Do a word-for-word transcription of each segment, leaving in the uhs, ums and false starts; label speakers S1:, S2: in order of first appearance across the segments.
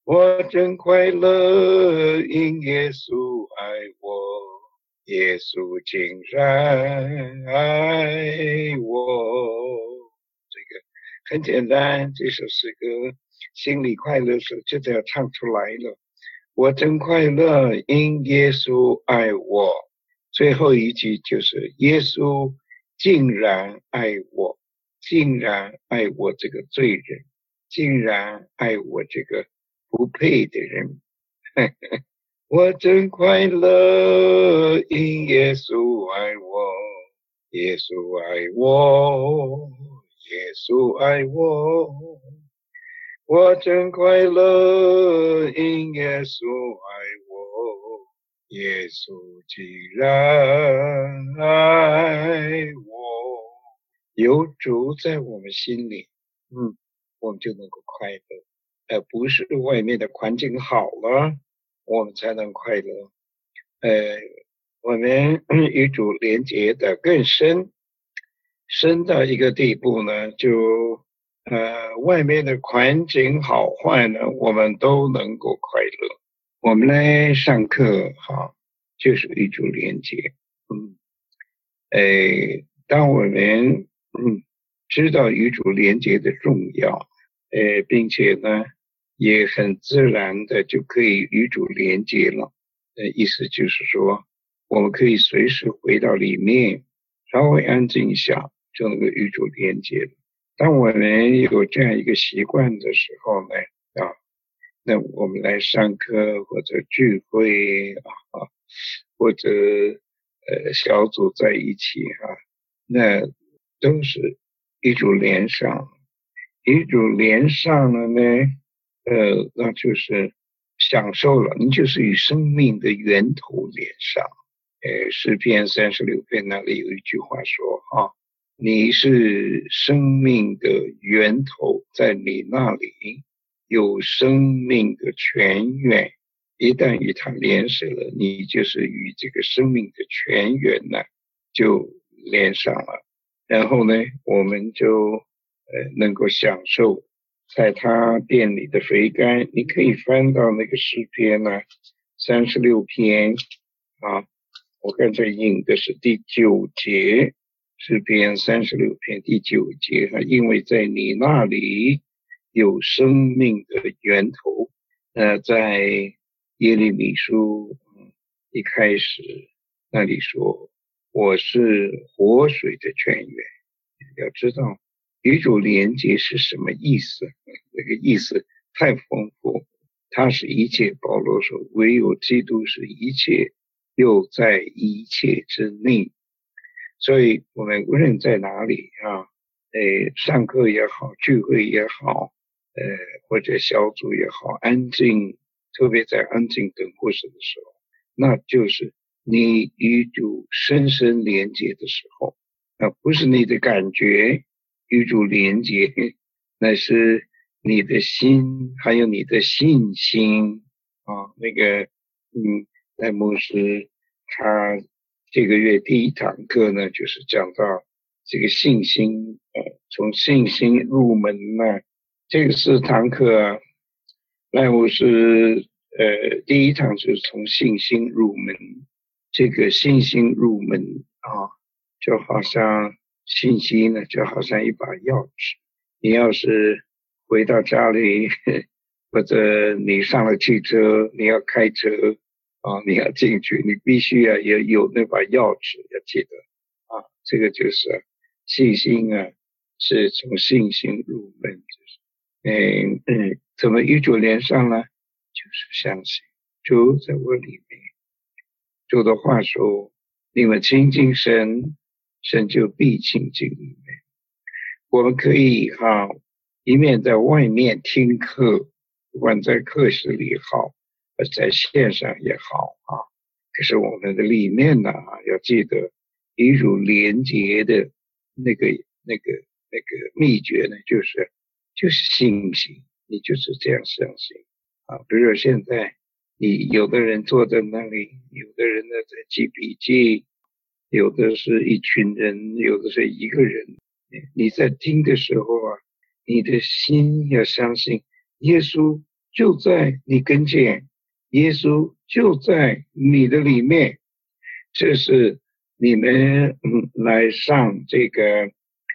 S1: 我真快乐，因耶稣爱我，耶稣竟然爱我。这个很简单，这首诗歌心里快乐时就这样唱出来了。我真快乐，因耶稣爱我。最后一句就是耶稣竟然爱我，竟然爱我这个罪人，竟然爱我这个不配的人。我真快乐，因耶稣爱我，耶稣爱我，耶稣爱我。我真快乐，因耶稣爱我，耶稣既然爱我。有主在我们心里，嗯，我们就能够快乐，而不是外面的环境好了，我们才能快乐。呃，我们与主连结的更深，深到一个地步呢，就呃，外面的环境好坏呢，我们都能够快乐。我们来上课哈，就是与主连结。嗯，呃，当我们嗯知道与主连结的重要，呃，并且呢，也很自然的就可以与主连结了。呃，意思就是说，我们可以随时回到里面，稍微安静一下，就能够与主连结了。当我们有这样一个习惯的时候呢，啊，那我们来上课或者聚会啊，或者呃小组在一起哈、啊，那都是与主连上，与主连上了呢，呃，那就是享受了，你就是与生命的源头连上。呃，诗篇三十六篇那里有一句话说啊，你是生命的源头，在你那里有生命的泉源。一旦与它连实了，你就是与这个生命的泉源呢就连上了。然后呢，我们就呃能够享受在他殿里的肥甘。你可以翻到那个诗篇呢，三十六篇啊，我刚才引的是第九节，诗篇三十六篇第九节啊，因为在你那里有生命的源头。呃，在耶利米书、嗯、一开始那里说，我是活水的泉源。要知道与主连结是什么意思，那个意思太丰富。它是一切，保罗说唯有基督是一切，又在一切之内。所以我们无论在哪里啊，呃，上课也好，聚会也好，呃，或者小组也好，安静，特别在安静等候时的时候，那就是你与主深深连接的时候。那不是你的感觉与主连接，那是你的心，还有你的信心啊。那个，嗯，赖牧师他这个月第一堂课呢，就是讲到这个信心，呃，从信心入门呢，这个四堂课，赖牧师呃第一堂就是从信心入门，这个信心入门啊。就好像信息呢，就好像一把钥匙。你要是回到家里，或者你上了汽车，你要开车啊，你要进去，你必须要有有那把钥匙，要记得啊，这个就是信心啊，是从信心入门，就是嗯嗯，怎么与主连上呢？就是相信主在我里面。主的话说，你们亲近神，神就必亲近你们。我们可以哈、啊，一面在外面听课，不管在课室里好，在线上也好啊。可是我们的里面呢，要记得与主连结的那个、那个、那个秘诀呢，就是就是信心，你就是这样相信啊。比如说现在，你有的人坐在那里，有的人呢在记笔记。有的是一群人，有的是一个人。你在听的时候啊，你的心要相信耶稣就在你跟前，耶稣就在你的里面。这是你们嗯来上这个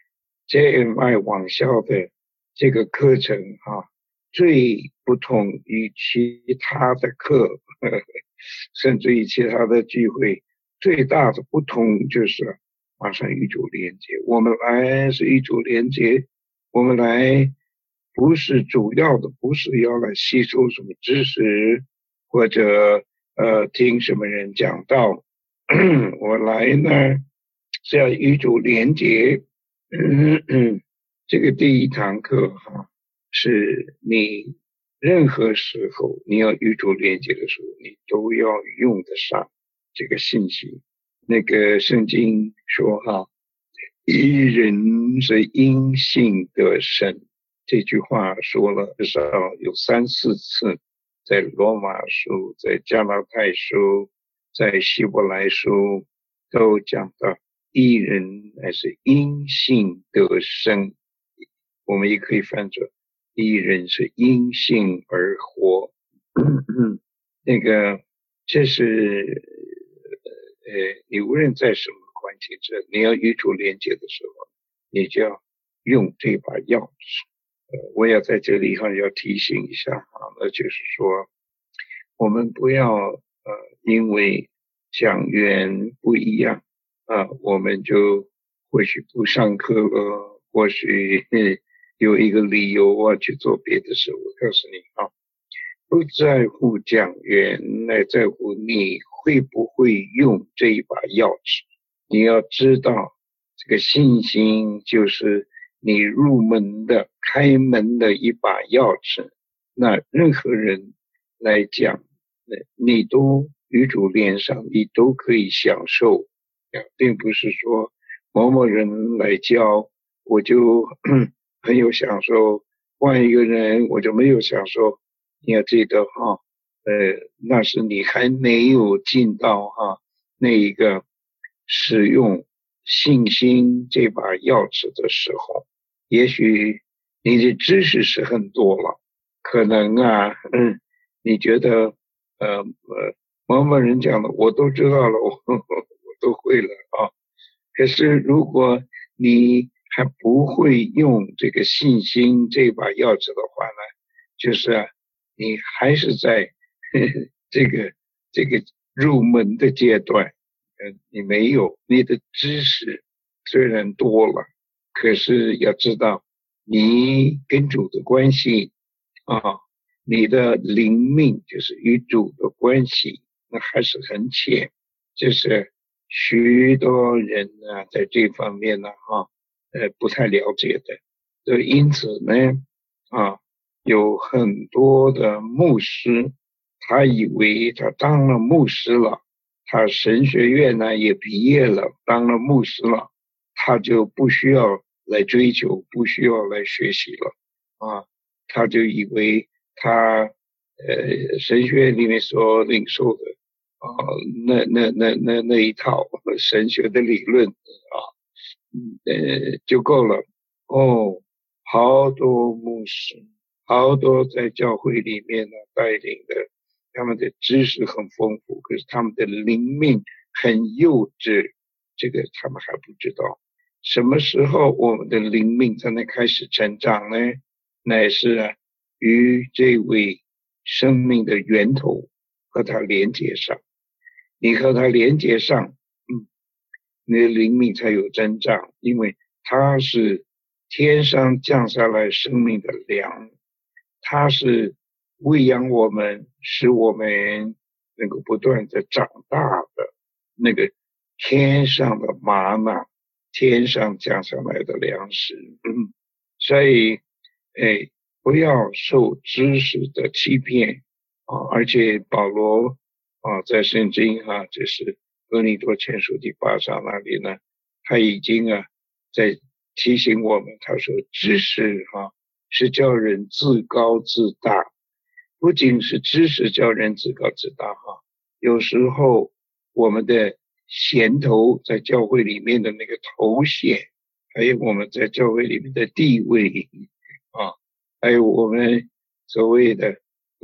S1: J M I 网校的这个课程啊，最不同于其他的课，呵呵甚至于其他的聚会，最大的不同就是马上与主连接。我们来是与主连接，我们来不是主要的，不是要来吸收什么知识，或者呃听什么人讲道。我来呢是要与主连接。嗯嗯，这个第一堂课哈，是你任何时候你要与主连接的时候，你都要用得上这个信息。那个圣经说哈，一人是因信得生，这句话说了至少有三四次，在罗马书、在加拉太书、在希伯来书都讲到一人乃是因信得生。我们也可以翻作一人是因信而活。那个这是呃你无论在什么环境之下，你要与主连接的时候，你就要用这把钥匙。呃，我要在这里哈要提醒一下啊，那就是说，我们不要呃因为讲员不一样啊，我们就或许不上课了，或许有一个理由啊去做别的事。我告诉你啊，不在乎讲员，乃在乎你会不会用这一把钥匙。你要知道，这个信心就是你入门的开门的一把钥匙。那任何人来讲，你都与主连上，你都可以享受，并不是说某某人来教我就很有享受，换一个人我就没有享受。你要记得哈，呃，那是你还没有进到哈那一个使用信心这把钥匙的时候。也许你的知识是很多了，可能啊，嗯，你觉得呃呃某某人讲的我都知道了，我我都会了啊。可是如果你还不会用这个信心这把钥匙的话呢，就是啊，你还是在呵呵这个这个入门的阶段。呃，你没有，你的知识虽然多了，可是要知道你跟主的关系啊，你的灵命就是与主的关系，那还是很浅。就是许多人呢在这方面呢哈呃不太了解的。所以因此呢啊有很多的牧师，他以为他当了牧师了，他神学院呢也毕业了，当了牧师了，他就不需要来追求，不需要来学习了啊，他就以为他呃神学院里面所领受的啊那那那那那一套神学的理论啊呃就够了。哦，好多牧师，好多在教会里面呢带领的，他们的知识很丰富，可是他们的灵命很幼稚，这个他们还不知道。什么时候我们的灵命才能开始成长呢？乃是啊与这位生命的源头和他连接上，你和他连接上，嗯，你的灵命才有增长，因为他是天上降下来生命的粮，他是喂养我们，使我们能够不断的长大的那个天上的玛纳，天上降下来的粮食。嗯，所以哎，不要受知识的欺骗啊！而且保罗啊，在圣经啊，这是哥林多前书第八章那里呢，他已经啊在提醒我们，他说知识哈、啊、是叫人自高自大，不仅是知识叫人自高自大哈、啊，有时候我们的衔头在教会里面的那个头衔，还有我们在教会里面的地位啊，还有我们所谓的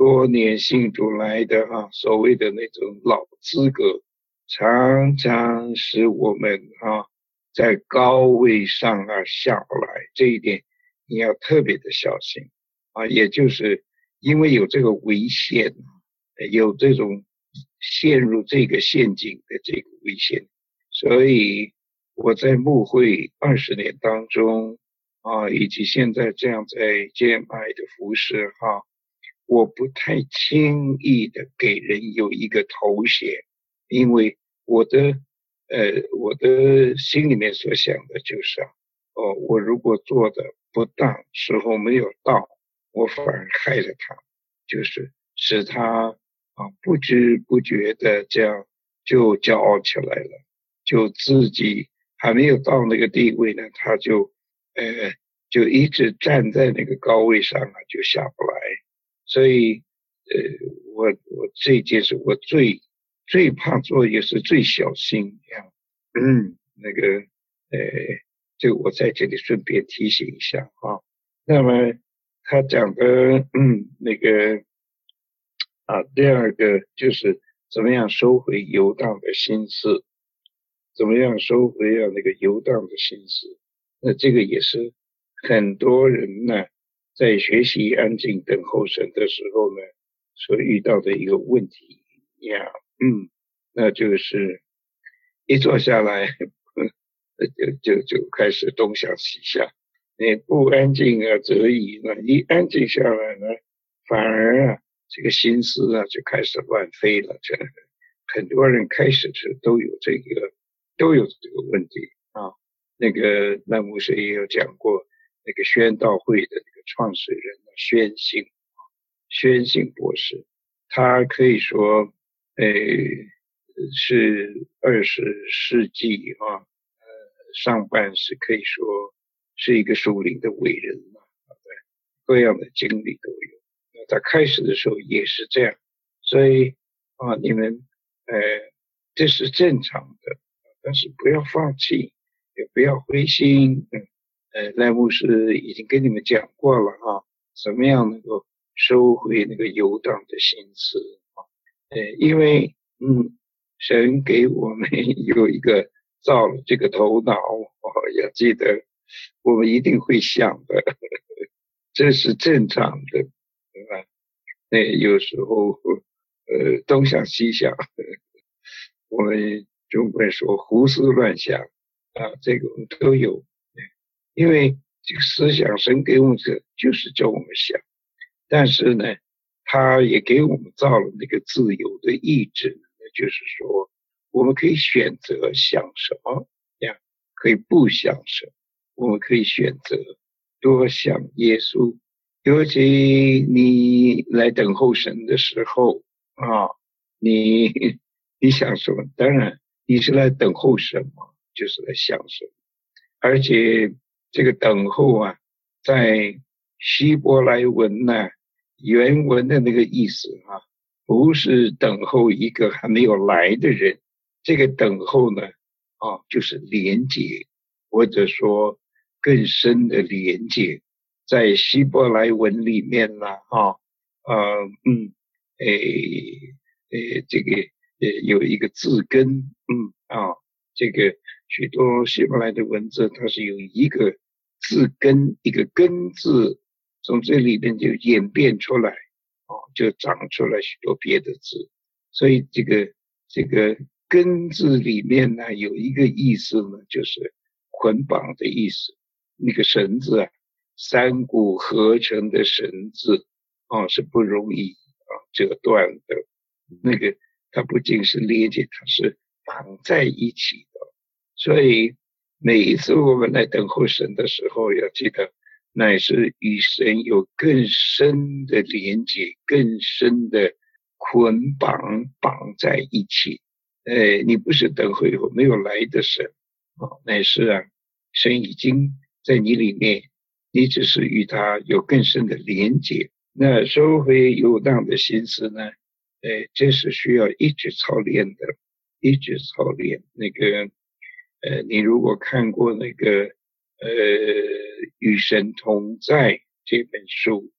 S1: 多年信主来的哈、啊，所谓的那种老资格，常常使我们啊在高位上啊下不来，这一点你要特别的小心啊，也就是因为有这个危险，有这种陷入这个陷阱的这个危险，所以我在牧会二十年当中啊，以及现在这样在 J M I 的服侍哈、啊，我不太轻易的给人有一个头衔，因为我的呃我的心里面所想的就是啊，哦，我如果做的不当，时候没有到，我反而害了他，就是使他啊不知不觉的这样就骄傲起来了，就自己还没有到那个地位呢，他就呃就一直站在那个高位上啊，就下不来。所以呃我我这件事我最最怕做，也是最小心呀。嗯，那个呃这个我在这里顺便提醒一下啊。那么他讲的嗯那个啊，第二个就是怎么样收回游荡的心思，怎么样收回啊那个游荡的心思。那这个也是很多人呢在学习安静等候神的时候呢所遇到的一个问题呀。嗯，那就是一坐下来就就就开始东想西想，你不安静啊则已呢，一安静下来呢，反而啊这个心思啊就开始乱飞了。这很多人开始是都有这个都有这个问题啊。那个那牧师也有讲过，那个宣道会的那个创始人宣信宣信博士，他可以说呃是二十世纪啊呃上半是可以说是一个属灵的伟人嘛，各样的经历都有。那他开始的时候也是这样，所以啊你们呃这是正常的，但是不要放弃，也不要灰心。嗯呃赖牧师已经跟你们讲过了啊，怎么样能够收回那个游荡的心思啊？呃，因为嗯，神给我们有一个造了这个头脑，哦，要记得我们一定会想的，这是正常的，对吧？那有时候呃东想西想，我们中国人说胡思乱想啊，这个我们都有。因为这个思想神给我们的就是叫我们想，但是呢他也给我们造了那个自由的意志，那就是说我们可以选择想什么呀，可以不想什么，我们可以选择多想耶稣。尤其你来等候神的时候啊，你你想什么？当然你是来等候什么，就是来想什么。而且这个等候啊，在希伯来文呢、啊，原文的那个意思啊，不是等候一个还没有来的人，这个等候呢，啊，就是连结，或者说更深的连结，在希伯来文里面呢，啊，呃，嗯，诶，诶，这个呃有一个字根，嗯啊，这个许多希伯来的文字，它是有一个字根，一个根字，从这里面就演变出来，哦，就长出来许多别的字。所以这个这个根字里面呢，有一个意思呢，就是捆绑的意思。那个绳子啊，三股合成的绳子，哦，是不容易啊折断的。那个它不仅是连接，它是绑在一起的。所以每一次我们来等候神的时候，要记得乃是与神有更深的连接，更深的捆绑绑在一起。呃，你不是等候以后没有来的神啊，乃是啊，神已经在你里面，你只是与他有更深的连接。那收回游荡的心思呢？呃，这是需要一直操练的，一直操练。那个，呃，你如果看过那个，呃，与神同在这本书，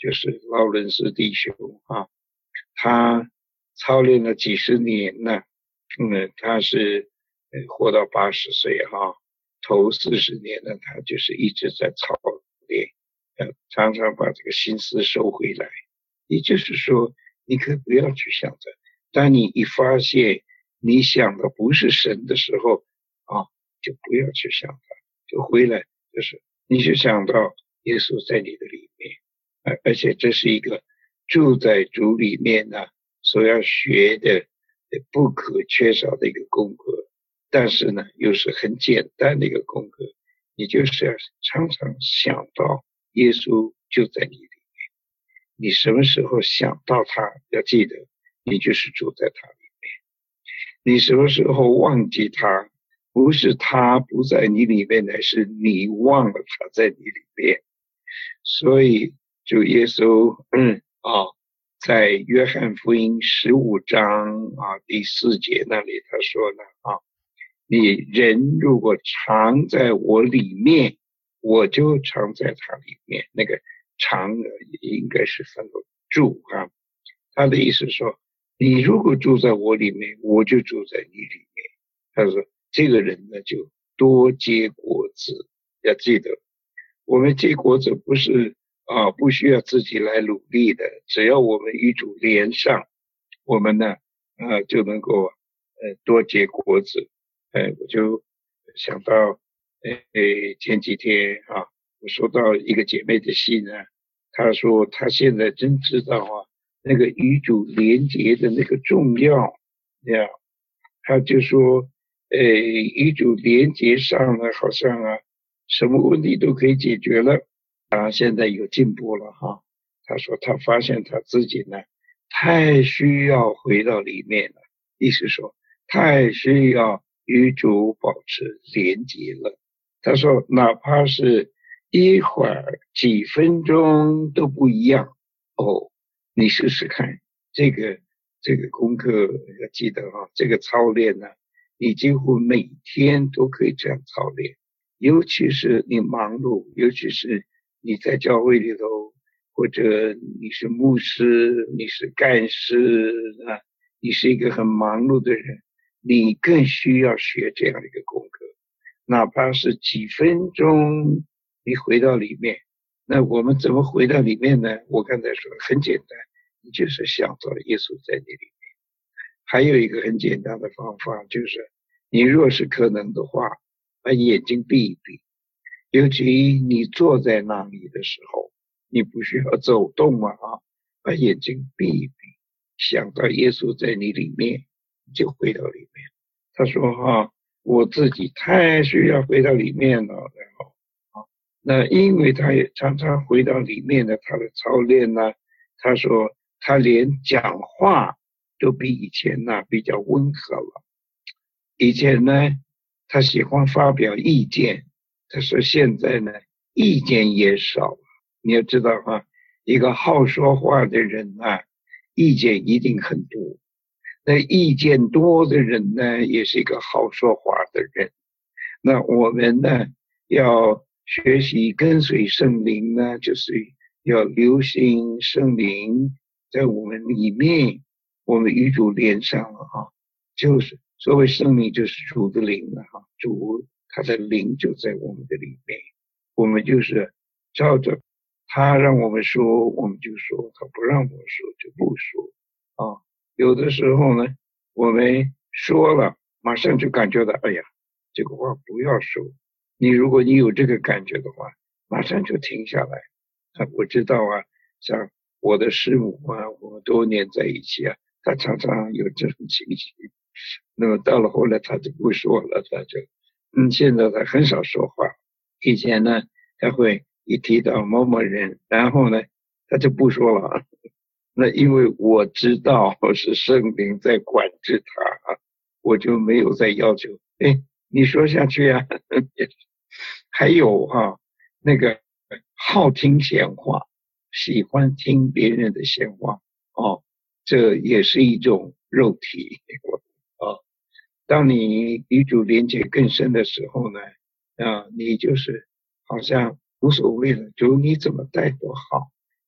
S1: 就是劳伦斯弟兄啊，他操练了几十年呢，嗯，他是呃活到八十岁哈，头四十年呢，他就是一直在操练，呃，常常把这个心思收回来。也就是说，你可以不要去想着，当你一发现你想的不是神的时候啊，就不要去想它，就回来，就是你就想到耶稣在你的里面，而而且这是一个住在主里面呢、啊、所要学的不可缺少的一个功课，但是呢又是很简单的一个功课，你就是要常常想到耶稣就在你里面。你什么时候想到他，要记得你就是住在他里面。你什么时候忘记他，不是他不在你里面，乃是你忘了他在你里面。所以主耶稣嗯啊，在约翰福音十五章啊第四节那里他说呢啊，你人如果常在我里面，我就常在他里面。那个常应该是翻作住啊，他的意思说，你如果住在我里面，我就住在你里面。他说这个人呢就多结果子，要记得我们结果子不是啊不需要自己来努力的，只要我们与主连上，我们呢啊就能够呃多结果子。呃我就想到呃前几天啊我收到一个姐妹的信呢，她说她现在真知道啊那个与主连结的那个重要呀，她就说呃与主连结上了，好像啊什么问题都可以解决了啊，现在有进步了哈。她说她发现她自己呢太需要回到里面了，意思说太需要与主保持连结了。她说哪怕是一会儿几分钟都不一样哦，你试试看这个这个功课要记得啊，这个操练呢，你几乎每天都可以这样操练，尤其是你忙碌，尤其是你在教会里头，或者你是牧师，你是干事啊，你是一个很忙碌的人，你更需要学这样的一个功课，哪怕是几分钟你回到里面。那我们怎么回到里面呢？我刚才说很简单，你就是想到耶稣在你里面。还有一个很简单的方法，就是你若是可能的话，把眼睛闭一闭，尤其你坐在那里的时候，你不需要走动嘛啊，把眼睛闭一闭，想到耶稣在你里面，你就回到里面。他说哈、啊，我自己太需要回到里面了，然后啊，那因为他也常常回到里面的他的操练呢，他说他连讲话都比以前呢比较温和了。以前呢，他喜欢发表意见，他说现在呢，意见也少了。你要知道啊，一个好说话的人啊，意见一定很多。那意见多的人呢，也是一个好说话的人。那我们呢，要学习跟随圣灵呢，就是要留心圣灵在我们里面，我们与主连上了哈，就是所谓圣灵就是主的灵了哈，主他的灵就在我们的里面，我们就是照着他让我们说我们就说，他不让我们说就不说啊。有的时候呢，我们说了，马上就感觉到，哎呀，这个话不要说。你如果你有这个感觉的话，马上就停下来。啊，我知道啊，像我的师母啊，我们多年在一起啊，他常常有这种情绪。那么到了后来，他就不说了，他就，嗯，现在他很少说话。以前呢，他会一提到某某人，然后呢，他就不说了。那因为我知道是圣灵在管制他啊，我就没有再要求，哎，你说下去啊。还有啊，那个好听闲话，喜欢听别人的闲话哦，这也是一种肉体啊。当你与主连接更深的时候呢，啊，你就是好像无所谓了，主你怎么带都好。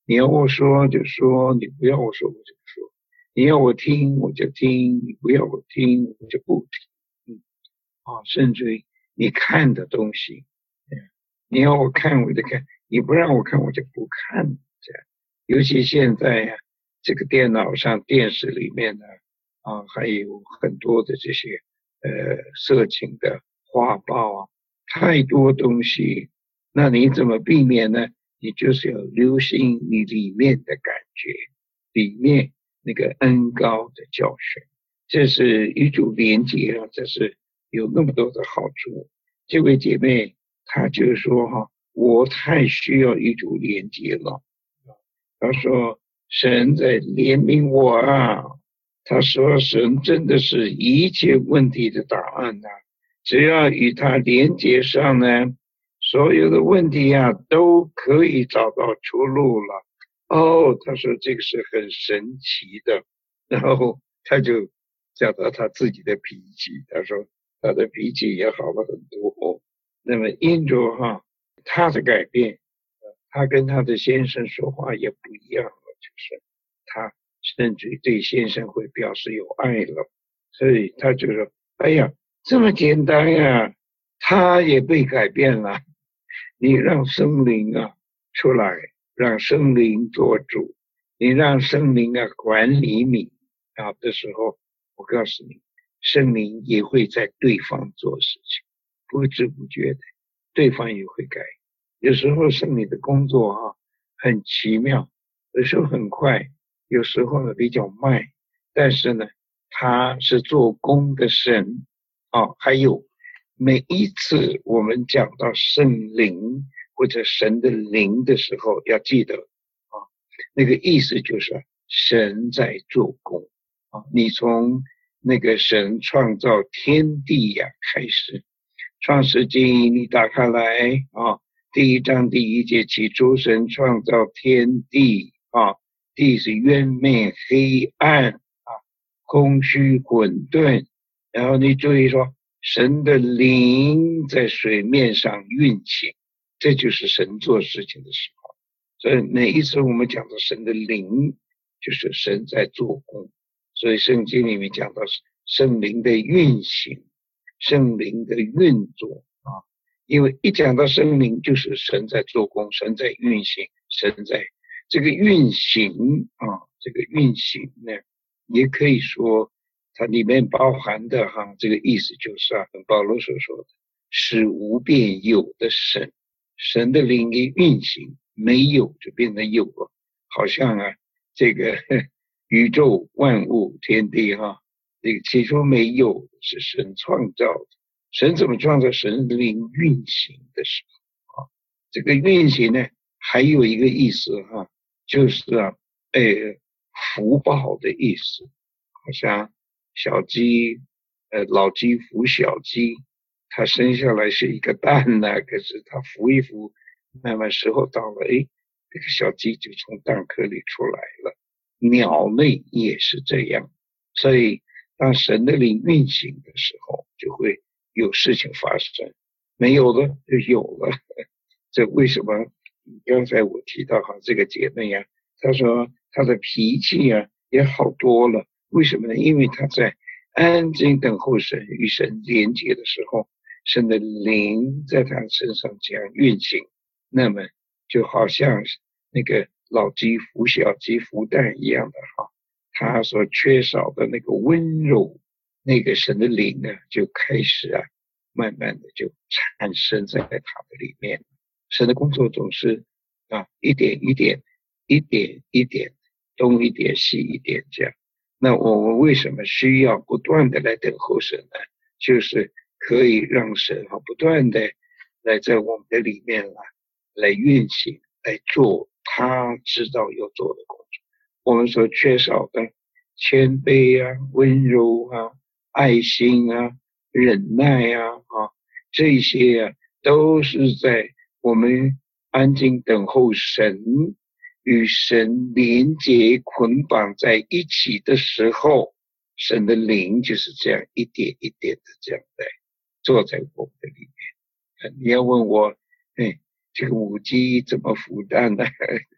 S1: 你要我说就说，你不要我说我就不说。你要我听我就听，你不要我听我就不听。嗯，啊，甚至于你看的东西，你要我看我就看，你不让我看我就不看。这样，尤其现在呀、啊，这个电脑上、电视里面呢，啊，还有很多的这些呃色情的画报啊，太多东西，那你怎么避免呢？你就是要留心你里面的感觉，里面那个恩高的教训，这是与主连结啊，这是有那么多的好处。这位姐妹她就说哈，我太需要与主连结了。她说神在怜悯我啊，她说神真的是一切问题的答案啊，只要与他连结上呢，所有的问题啊都可以找到出路了。哦，他说这个是很神奇的，然后他就讲到他自己的脾气，他说他的脾气也好了很多。那么因着哈他的改变，他跟他的先生说话也不一样了，就是他甚至对先生会表示有爱了，所以他就说：“哎呀，这么简单呀！”他也被改变了。你让圣灵啊出来，让圣灵做主，你让圣灵啊管理你啊的时候，我告诉你，圣灵也会在对方做事情，不知不觉的，对方也会改。有时候圣灵的工作啊很奇妙，有时候很快，有时候呢比较慢，但是呢，他是做工的神啊。还有每一次我们讲到圣灵或者神的灵的时候，要记得啊，那个意思就是神在做工啊。你从那个神创造天地呀、啊、开始，创世纪你打开来啊，第一章第一节，起初神创造天地啊，地是渊面黑暗啊，空虚混沌。然后你注意说，神的灵在水面上运行，这就是神做事情的时候。所以每一次我们讲到神的灵，就是神在做工。所以圣经里面讲到圣灵的运行，圣灵的运作啊。因为一讲到圣灵，就是神在做工，神在运行，神在这个运行啊，这个运行呢，也可以说它里面包含的哈，这个意思就是啊，跟保罗所说的使无变有的神，神的灵一运行，没有就变成有了，好像啊，这个宇宙万物天地哈，这个起初没有是神创造的。神怎么创造？神灵运行的时候啊，这个运行呢，还有一个意思哈、啊，就是啊，呃，福报的意思，好像小鸡，呃，老鸡孵小鸡，它生下来是一个蛋呢，可是它孵一孵，慢慢时候到了，哎，这个小鸡就从蛋壳里出来了。鸟类也是这样，所以当神的灵运行的时候，就会有事情发生，没有了就有了。这为什么？刚才我提到哈，这个姐妹呀、啊，她说她的脾气呀、啊、也好多了。为什么呢？因为她在安静等候神，与神连接的时候，神的灵在她身上这样运行，那么就好像那个老鸡孵小鸡孵蛋一样的哈，她所缺少的那个温柔，那个神的灵呢，就开始啊，慢慢的就产生在他的里面。神的工作总是啊，一点一点，一点一点，东一点西一点这样。那我们为什么需要不断的来等候神呢？就是可以让神啊不断的来在我们的里面啊来运行，来做他知道要做的工作。我们所缺少的谦卑啊、温柔啊、爱心啊、忍耐啊，啊这些啊都是在我们安静等候神，与神连结捆绑在一起的时候，神的灵就是这样一点一点的这样在坐在我们的里面。你要问我，哎，这个母鸡怎么孵蛋呢？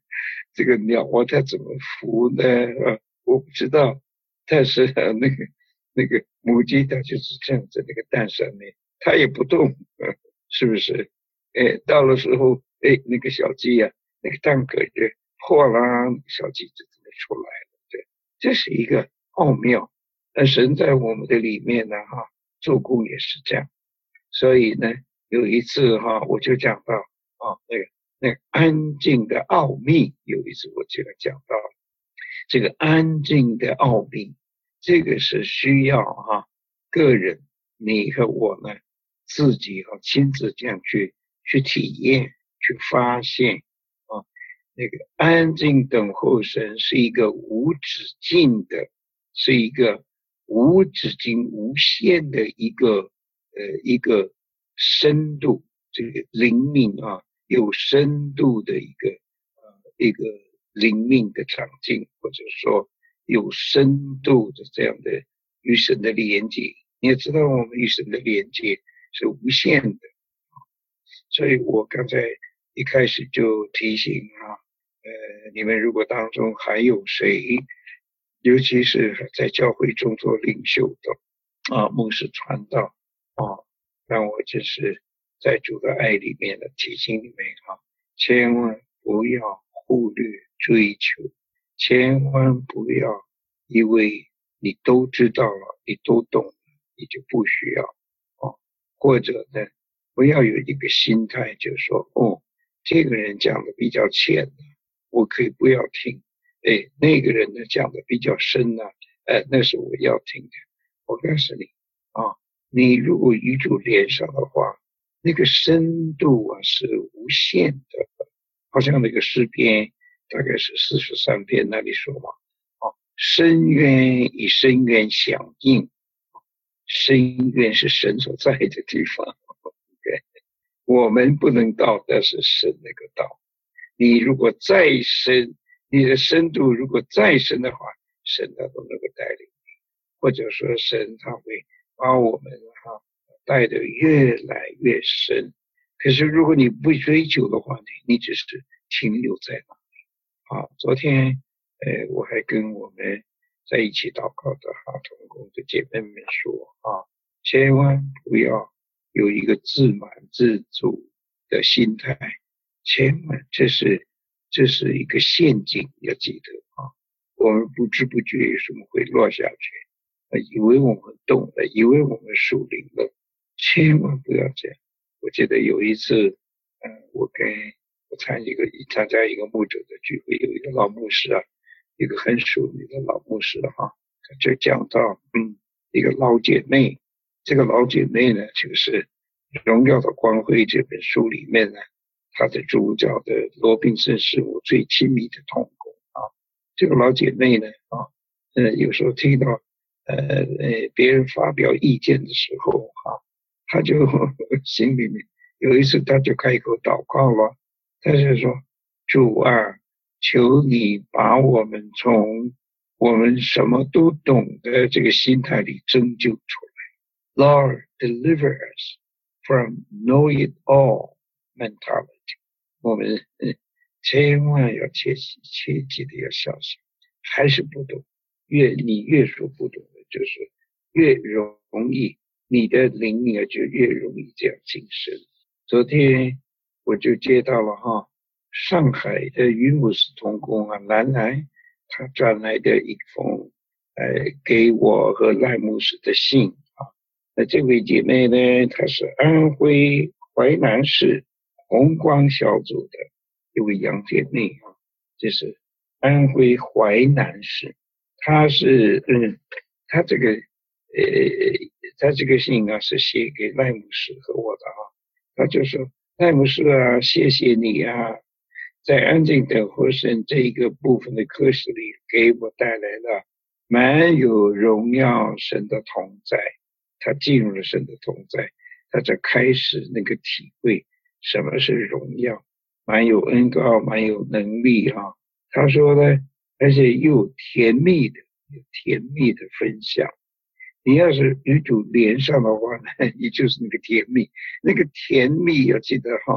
S1: 这个鸟啊，它怎么孵呢？啊，我不知道。但是啊，那个那个母鸡它就是这样在那个蛋上面，它也不动，呃、是不是？哎，到了时候，哎，那个小鸡呀、啊，那个蛋壳就破了，小鸡就这么出来了。对，这是一个奥妙。那神在我们的里面呢，哈、啊，做工也是这样。所以呢，有一次哈、啊，我就讲到啊，那个那个安静的奥秘，有一次我就讲到这个安静的奥秘，这个是需要哈、啊、个人你和我呢自己哈、啊、亲自这样去去体验去发现啊，那个安静等候神是一个无止境的，是一个无止境无限的一个呃一个深度，这个灵命啊有深度的一个呃一个灵命的场景，或者说有深度的这样的与神的连接。你也知道我们与神的连接是无限的，所以我刚才一开始就提醒啊，呃，你们如果当中还有谁，尤其是在教会中做领袖的啊，牧师传道啊，让我就是在主的爱里面的提醒你们啊，千万不要忽略追求，千万不要因为你都知道了，你都懂了，你就不需要啊，或者呢，不要有一个心态，就是说，哦，这个人讲的比较浅的，我可以不要听。哎，那个人呢讲的比较深呢、啊，呃，那是我要听的。我告诉你啊，你如果与主连上的话，那个深度啊是无限的，好像那个诗篇大概是四十三篇那里说嘛，啊，深渊与深渊响应，深渊是神所在的地方。对，我们不能到，但是神那个到。你如果再深，你的深度如果再深的话，神他都能够带领你，或者说神他会把我们哈、啊、带得越来越深。可是如果你不追求的话呢，你只是停留在那里啊。昨天呃我还跟我们在一起祷告的哈、啊、同工的姐妹们说啊，千万不要有一个自满自足的心态，千万这是这是一个陷阱，要记得啊！我们不知不觉有什么会落下去，以为我们懂了，以为我们属灵了，千万不要这样。我记得有一次，嗯、呃，我跟我参一个参加一个牧者的聚会，有一个老牧师啊，一个很属灵的老牧师哈、啊，他就讲到，嗯，一个老姐妹，这个老姐妹呢，就是《荣耀的光辉》这本书里面呢。他的主角的罗宾森是我最亲密的同工啊。这个老姐妹呢啊，呃，有时候听到呃呃别人发表意见的时候啊，他就心里面有一次他就开口祷告了，他就说：“主啊，求你把我们从我们什么都懂的这个心态里拯救出来。Lord, deliver us from know it all mentality。”我们嗯，千万要切记切记的要小心，还是不懂，越你越说不懂的，就是越容易你的灵力就越容易这样晋升。昨天我就接到了哈，上海的云姆斯同工啊，兰兰他转来的一封呃给我和赖牧师的信啊。那这位姐妹呢，她是安徽淮南市红光小组的一位杨姐妹啊，这是安徽淮南市。她是嗯，她这个呃，她这个信啊是写给赖牧师和我的啊。她就说：“赖牧师啊，谢谢你啊，在安静等候神这一个部分的课时里，给我带来了蛮有荣耀神的同在。”她进入了神的同在，她才开始那个体会。什么是荣耀？蛮有恩膏，蛮有能力啊！他说呢，而且又甜蜜的，有甜蜜的分享。你要是与主连上的话呢，你就是那个甜蜜，那个甜蜜要记得哈，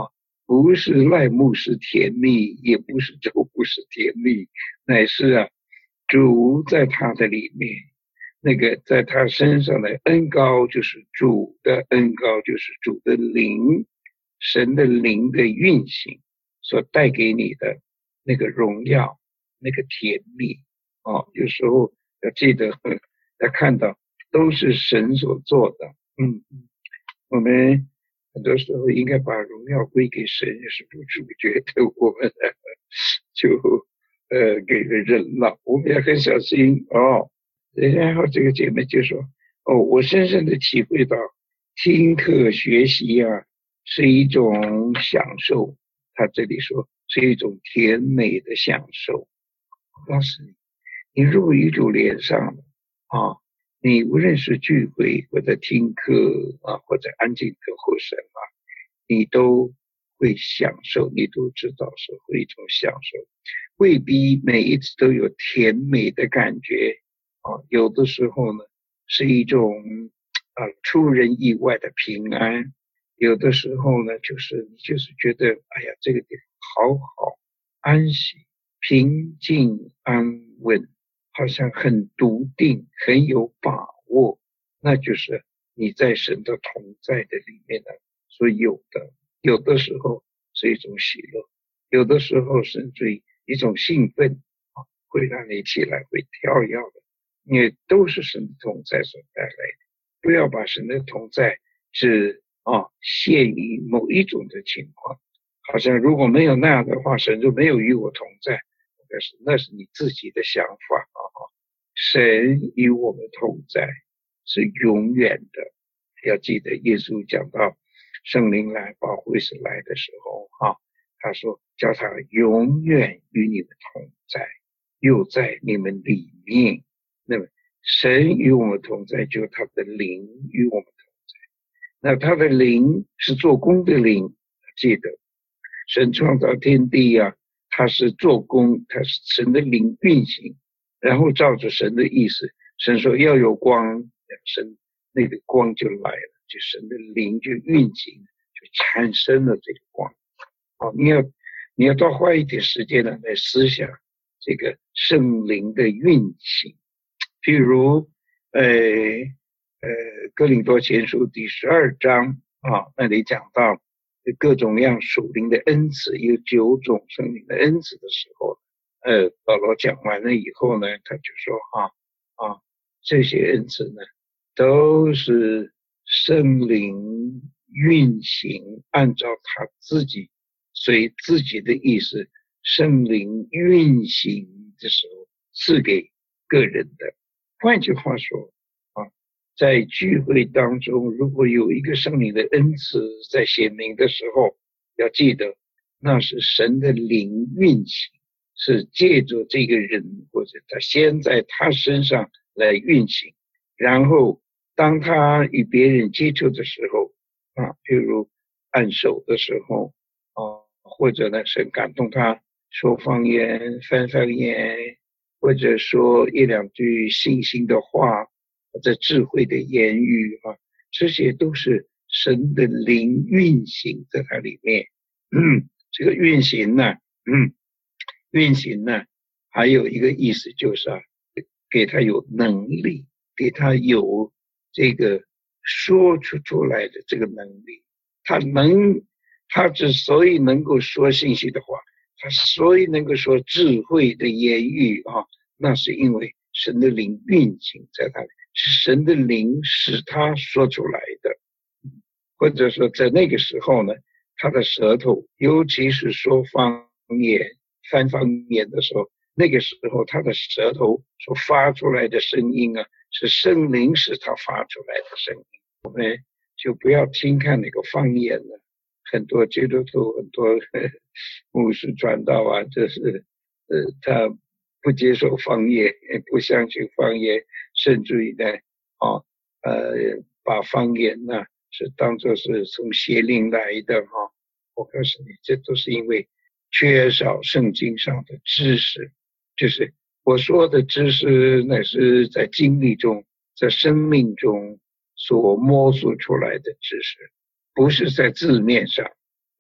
S1: 不是赖牧是甜蜜，也不是周不是甜蜜，乃是啊，主在他的里面，那个在他身上的恩膏就是主的恩膏，就是主的灵，神的灵的运行所带给你的那个荣耀，那个甜蜜哦，有时候要记得要看到都是神所做的。嗯，我们很多时候应该把荣耀归给神，也是不知不觉的我们就呃给了人了，我们要很小心哦。然后这个姐妹就说：“哦，我深深的体会到，听课学习啊是一种享受。她这里说是一种甜美的享受。我告诉你，你如果一主连上了啊，你无论是聚会或者听课啊，或者安静的候神啊，你都会享受，你都知道是会一种享受，未必每一次都有甜美的感觉。”啊，有的时候呢是一种啊出人意外的平安，有的时候呢就是你就是觉得哎呀这个地方好好安息、平静、安稳，好像很笃定、很有把握，那就是你在神的同在的里面呢所有的。有的时候是一种喜乐，有的时候甚至于一种兴奋啊，会让你起来会跳跃的。也都是神的同在所带来的，不要把神的同在只啊限于某一种的情况，好像如果没有那样的话，神就没有与我同在，但是那是你自己的想法啊。神与我们同在是永远的，要记得耶稣讲到圣灵来保惠师来的时候啊，他说叫他永远与你们同在，又在你们里面。那么神与我们同在，就是他的灵与我们同在。那他的灵是做工的灵，记得神创造天地啊，他是做工，他是神的灵运行，然后照着神的意思，神说要有光，神那个光就来了，就神的灵就运行，就产生了这个光。好，你要你要多花一点时间呢来思想这个圣灵的运行。譬如呃呃哥林多前书第十二章啊，那里讲到各种样属灵的恩赐，有九种圣灵的恩赐的时候，呃保罗讲完了以后呢，他就说啊啊这些恩赐呢都是圣灵运行，按照他自己随自己的意思，圣灵运行的时候赐给个人的。换句话说啊，在聚会当中，如果有一个圣灵的恩赐在显明的时候，要记得那是神的灵运行，是借着这个人或者他先在他身上来运行，然后当他与别人接触的时候啊，譬如按手的时候啊，或者呢神感动他说方言、翻方言，或者说一两句信心的话，或者智慧的言语啊，这些都是神的灵运行在它里面。嗯，这个运行呢，嗯，运行呢，还有一个意思就是啊，给他有能力，给他有这个说出出来的这个能力。他能，他之所以能够说信息的话，他所以能够说智慧的言语啊，那是因为神的灵运行在他里，是神的灵使他说出来的。或者说在那个时候呢，他的舌头，尤其是说方言、翻方言的时候，那个时候他的舌头所发出来的声音啊，是圣灵使他发出来的声音。我们就不要听看那个方言了。很多基督徒、很多牧师传道啊，这是呃，他不接受方言，不相信方言，甚至于呢，啊呃，把方言呢是当作是从邪灵来的哈。我告诉你，这都是因为缺少圣经上的知识。就是我说的知识，那是在经历中、在生命中所摸索出来的知识，不是在字面上。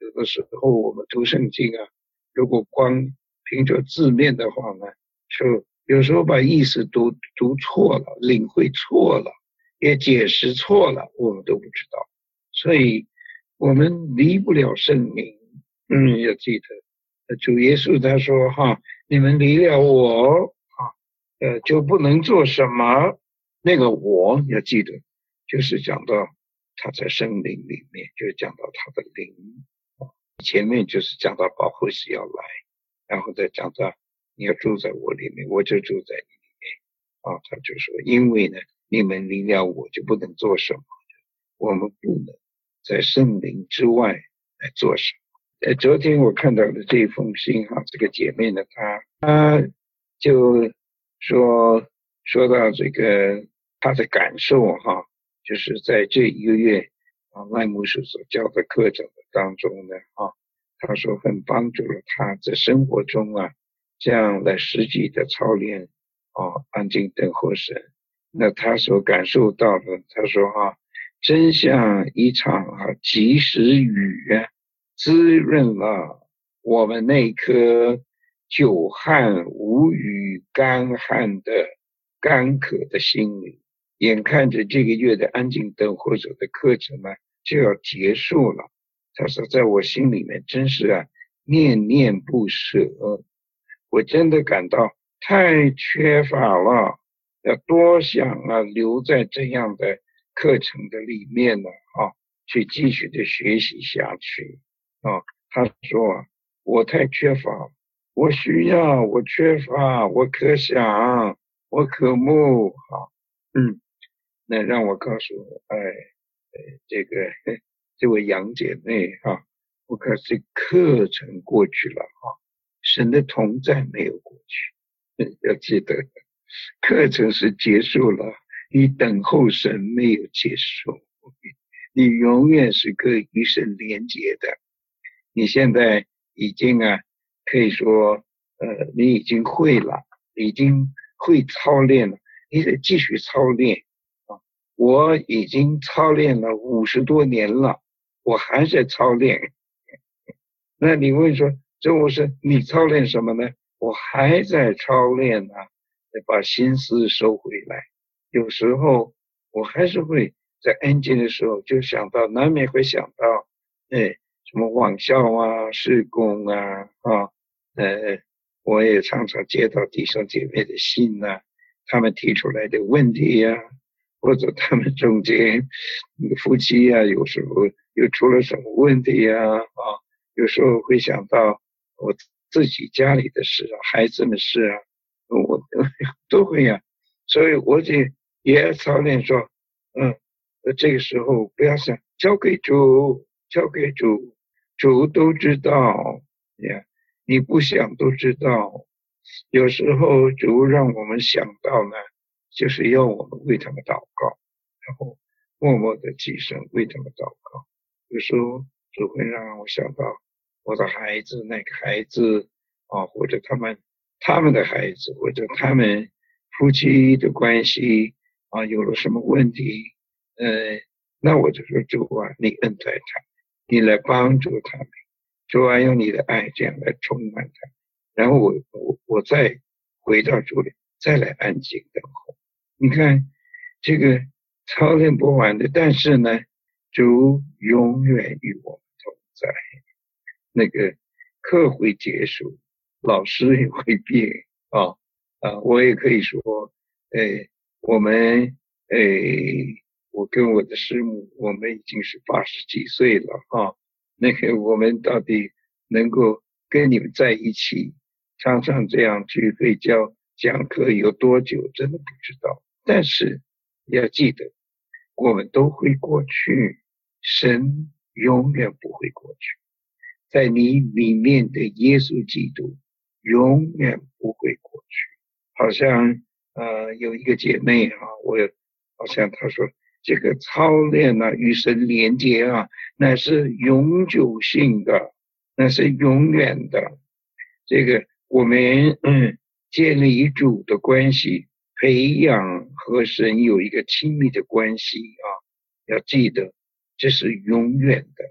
S1: 有的时候我们读圣经啊，如果光凭着字面的话呢，就有时候把意思读读错了，领会错了，也解释错了，我们都不知道。所以我们离不了圣灵。嗯，要记得主耶稣他说哈，你们离了我啊，呃，就不能做什么。那个我要记得，就是讲到他在圣灵里面，就是讲到他的灵啊。前面就是讲到保惠师要来，然后再讲到你要住在我里面，我就住在你里面啊。他就说，因为呢，你们离了我就不能做什么，我们不能在圣灵之外来做什么。呃，昨天我看到的这封信哈，这个姐妹呢，她她就说说到这个她的感受哈，就是在这一个月啊，赖牧师所教的课程当中呢，哈，她说很帮助了她在生活中啊，这样来实际的操练啊，安静等候神。那她所感受到的，她说哈，真像一场啊及时雨啊，滋润了我们那颗久旱无雨干旱的干渴的心灵。眼看着这个月的安静等候者的课程呢就要结束了，他说在我心里面真是啊念念不舍，我真的感到太缺乏了，要多想啊留在这样的课程的里面呢啊，去继续的学习下去啊。他说啊，我太缺乏，我需要，我缺乏，我可想，我渴慕啊。嗯，那让我告诉哎，呃，这个这位杨姐妹啊，我可是课程过去了啊，神的同在没有过去，要记得课程是结束了，你等候神没有结束，你永远是可以与神连结的。你现在已经啊，可以说呃，你已经会了，已经会操练了，你得继续操练啊。我已经操练了五十多年了，我还在操练。那你问说，这我是你操练什么呢？我还在操练啊，把心思收回来。有时候我还是会在安静的时候就想到，难免会想到，哎。什么网校啊、事工啊，啊，呃，我也常常接到弟兄姐妹的信啊，他们提出来的问题啊，或者他们中间夫妻啊，有时候又出了什么问题啊，啊，有时候会想到我自己家里的事啊、孩子们事啊，我都会啊，所以我就也操练说，嗯，这个时候不要想交给主，交给主。主都知道呀，你不想都知道。有时候主让我们想到呢，就是要我们为他们祷告，然后默默的起身为他们祷告。有时候主会让我想到我的孩子，那个孩子啊，或者他们他们的孩子，或者他们夫妻的关系啊，有了什么问题，呃，那我就说主啊，你恩待他。你来帮助他们，主啊，用你的爱这样来充满他，然后我我我再回到主里，再来安静等候。你看这个操练不完的，但是呢，主永远与我们同在。那个课会结束，老师也会变啊啊，我也可以说，哎，我们哎。我跟我的师母，我们已经是八十几岁了哈。那个我们到底能够跟你们在一起，常常这样去会教讲课有多久，真的不知道。但是要记得，我们都会过去，神永远不会过去。在你里面的耶稣基督永远不会过去。好像呃有一个姐妹哈，我好像她说。这个操练啊，与神连接啊，那是永久性的，那是永远的。这个我们嗯建立主的关系，培养和神有一个亲密的关系啊，要记得这是永远的。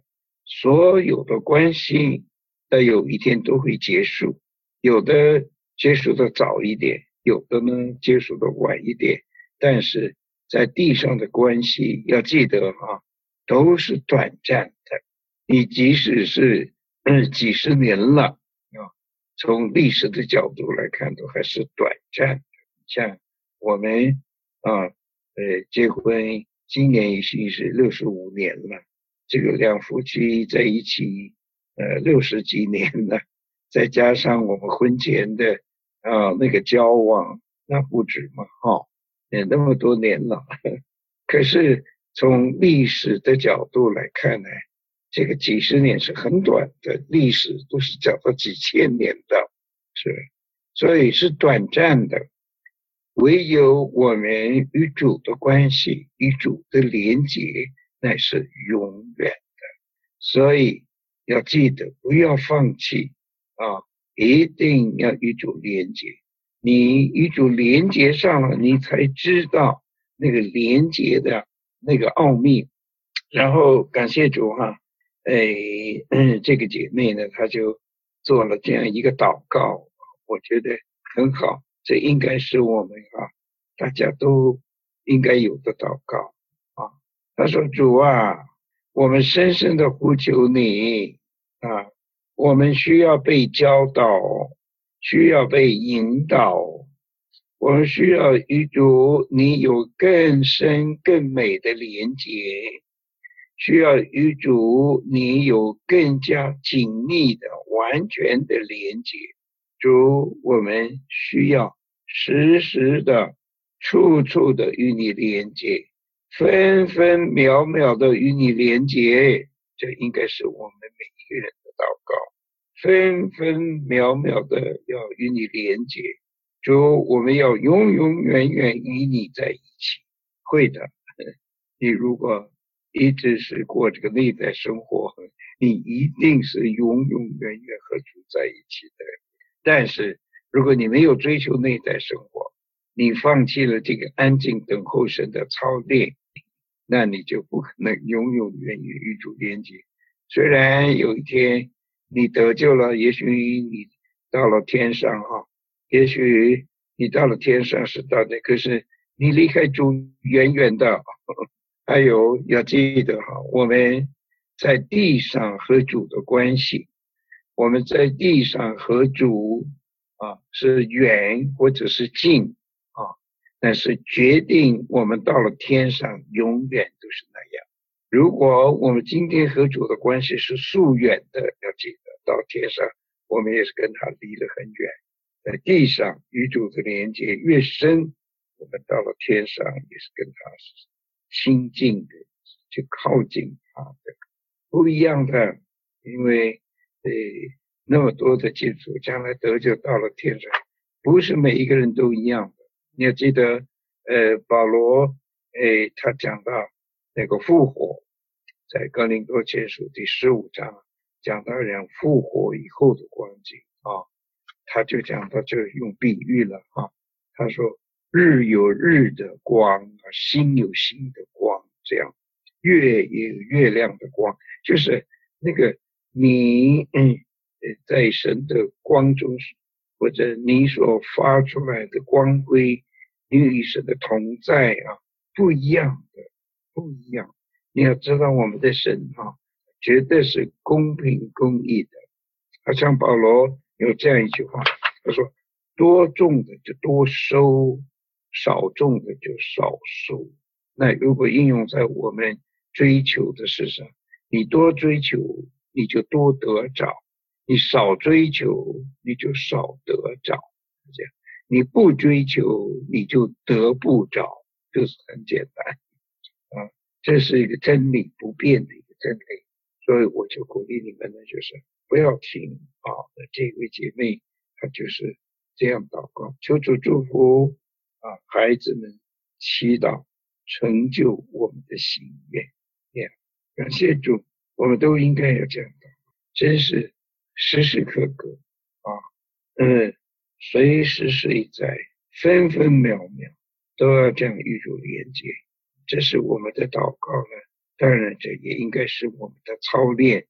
S1: 所有的关系在有一天都会结束，有的结束的早一点，有的呢结束的晚一点，但是在地上的关系要记得哈，都是短暂的。你即使是嗯几十年了啊，从历史的角度来看，都还是短暂的。像我们啊，呃，结婚今年已经是六十五年了，这个两夫妻在一起呃六十几年了，再加上我们婚前的啊那个交往，那不止嘛，哈，也那么多年了。可是从历史的角度来看呢，这个几十年是很短的，历史都是讲到几千年的，是，所以是短暂的。唯有我们与主的关系，与主的连结，乃是永远的。所以要记得，不要放弃啊！一定要与主连结。你与主连结上了，你才知道那个连结的那个奥秘。然后感谢主哈，哎，嗯，这个姐妹呢，她就做了这样一个祷告，我觉得很好。这应该是我们啊，大家都应该有的祷告啊。他说：“主啊，我们深深的呼求你啊，我们需要被教导，需要被引导，我们需要与主你有更深更美的连结，需要与主你有更加紧密的完全的连结。主，我们需要时时的处处的与你连接，分分秒秒的与你连接，这应该是我们每一个人的祷告。分分秒秒的要与你连接，主，我们要永永远远与你在一起。会的，你如果一直是过这个内在生活，你一定是永永远远和主在一起的。但是如果你没有追求内在生活，你放弃了这个安静等候神的操练，那你就不可能永永远远与主连接。虽然有一天你得救了，也许你到了天上哈，也许你到了天上是到的，可是你离开主远远的。还有要记得哈，我们在地上和主的关系，我们在地上和主啊是远或者是近啊，但是决定我们到了天上永远都是那样。如果我们今天和主的关系是疏远的，要记得到天上我们也是跟他离得很远。在地上与主的连接越深，我们到了天上也是跟他亲近的，去靠近他的，不一样的。因为呃那么多的基础，将来得救到了天上，不是每一个人都一样的。你要记得，呃，保罗，哎，他讲到那个复活，在哥林多前书第十五章讲到人复活以后的光景啊，他就讲到这用比喻了啊，他说日有日的光，星有星的光，这样月也有月亮的光，就是那个你嗯在神的光中，或者你所发出来的光辉，你与神的同在啊，不一样的，不一样。你要知道我们的神啊，绝对是公平公义的。好像保罗有这样一句话，他说多种的就多收，少种的就少收。那如果应用在我们追求的事上，你多追求你就多得着，你少追求你就少得着，这样你不追求你就得不着，就是很简单啊，这是一个真理，不变的一个真理。所以我就鼓励你们呢，就是不要停啊！这位姐妹她就是这样祷告，求主祝福啊，孩子们祈祷成就我们的心愿。这样，感谢主，我们都应该要这样祷告，真是时时刻刻啊，嗯，随时随在，分分秒秒都要这样与主连接。这是我们的祷告呢，当然这也应该是我们的操练。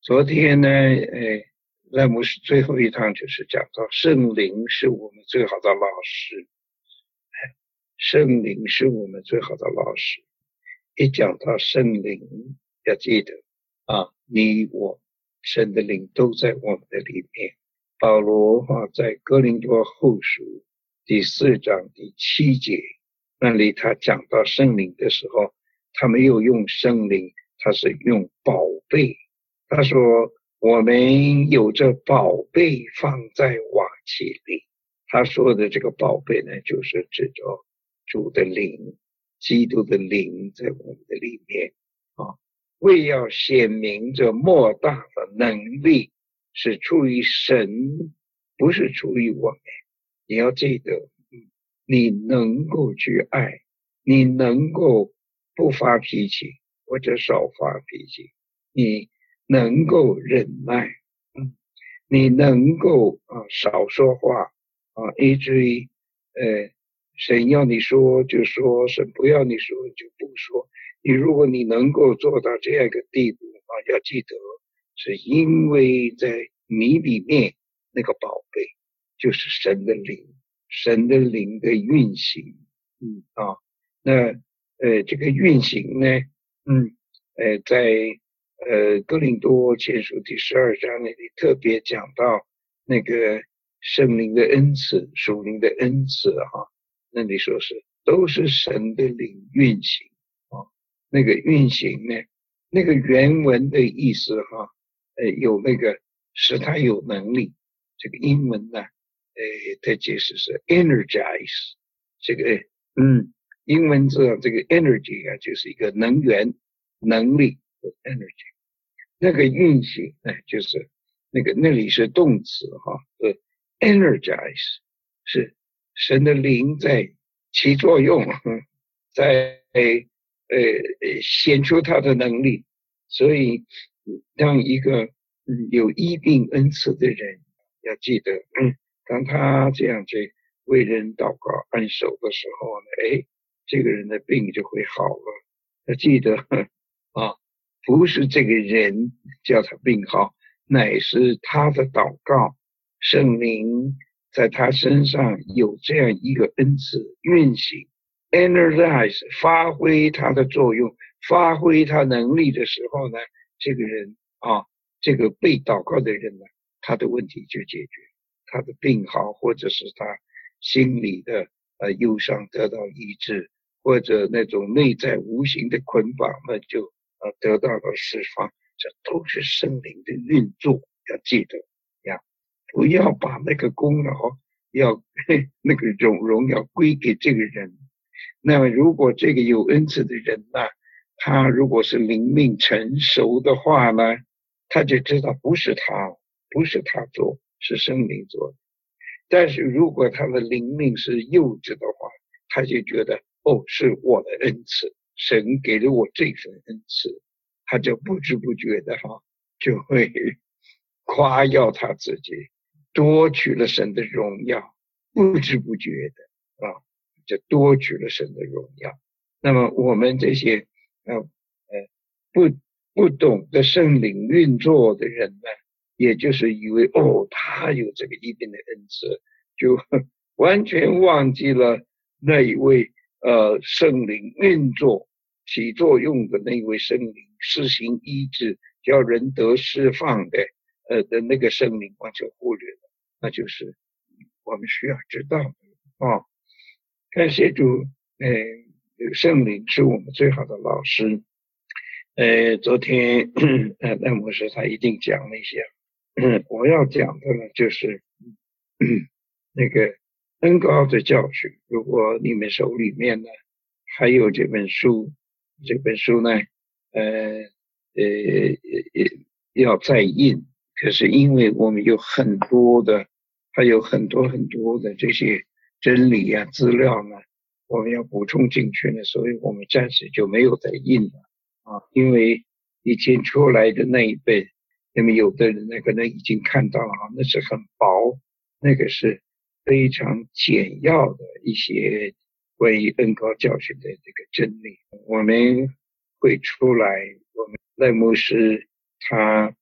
S1: 昨天呢，呃，赖牧师最后一堂就是讲到圣灵是我们最好的老师，圣灵是我们最好的老师。一讲到圣灵，要记得啊，你我神的灵都在我们的里面。保罗啊，在哥林多后书第四章第七节那里，他讲到圣灵的时候，他没有用圣灵，他是用宝贝。他说我们有着宝贝放在瓦器里。他说的这个宝贝呢，就是指着主的灵，基督的灵在我们的里面啊，为要显明这莫大的能力是出于神，不是出于我们。你要记得，你能够去爱，你能够不发脾气或者少发脾气，你能够忍耐，嗯，你能够啊少说话啊，以至于呃神要你说就说，神不要你说就不说。你如果你能够做到这样一个地步啊，要记得是因为在你里面那个宝贝就是神的灵，神的灵的运行，嗯啊，那呃这个运行呢，嗯呃在呃哥林多前书第十二章那里特别讲到那个圣灵的恩赐，属灵的恩赐哈，那里说是都是神的灵运行啊，那个运行呢，那个原文的意思哈，呃有那个使他有能力，这个英文呢，呃它解释是 energize， 这个嗯英文字这个 energy 啊就是一个能源能力 energy， 那个运行呢就是那个那里是动词哈，呃 energize 是神的灵在起作用，在呃显出他的能力，所以当一个嗯有医病恩赐的人要记得，嗯，当他这样子为人祷告按手的时候呢，哎，这个人的病就会好了。要记得啊，不是这个人叫他病好，乃是他的祷告，圣灵在他身上有这样一个恩赐运行 energize 发挥它的作用，发挥他能力的时候呢，这个人啊，这个被祷告的人呢，他的问题就解决，他的病好，或者是他心里的呃忧伤得到医治，或者那种内在无形的捆绑呢就呃得到了释放，这都是圣灵的运作，要记得呀，不要把那个功劳要那个荣荣耀归给这个人。那么如果这个有恩赐的人呢，他如果是灵命成熟的话呢，他就知道不是他不是他做，是圣灵做的。但是如果他的灵命是幼稚的话，他就觉得哦是我的恩赐，神给了我这份恩赐，他就不知不觉的哈就会夸耀他自己，夺取了神的荣耀，不知不觉的啊就夺取了神的荣耀。那么我们这些呃呃不不懂得圣灵运作的人呢，也就是以为哦他有这个医病的恩赐，就完全忘记了那一位呃圣灵运作起作用的那一位圣灵施行医治叫人得释放的呃的那个圣灵完全忽略了，那就是我们需要知道的啊。感谢主，呃，圣灵是我们最好的老师。呃，昨天呃赖牧师他一定讲了一些，我要讲的呢就是那个恩膏的教训。如果你们手里面呢还有这本书，这本书呢，呃呃要再印，可是因为我们有很多的，还有很多很多的这些真理啊资料呢，我们要补充进去呢，所以我们暂时就没有再印了啊，因为以前出来的那一本，那么有的人呢可能已经看到了啊，那是很薄，那个是非常简要的一些关于恩膏教训的这个真理，我们会出来，我们赖牧师他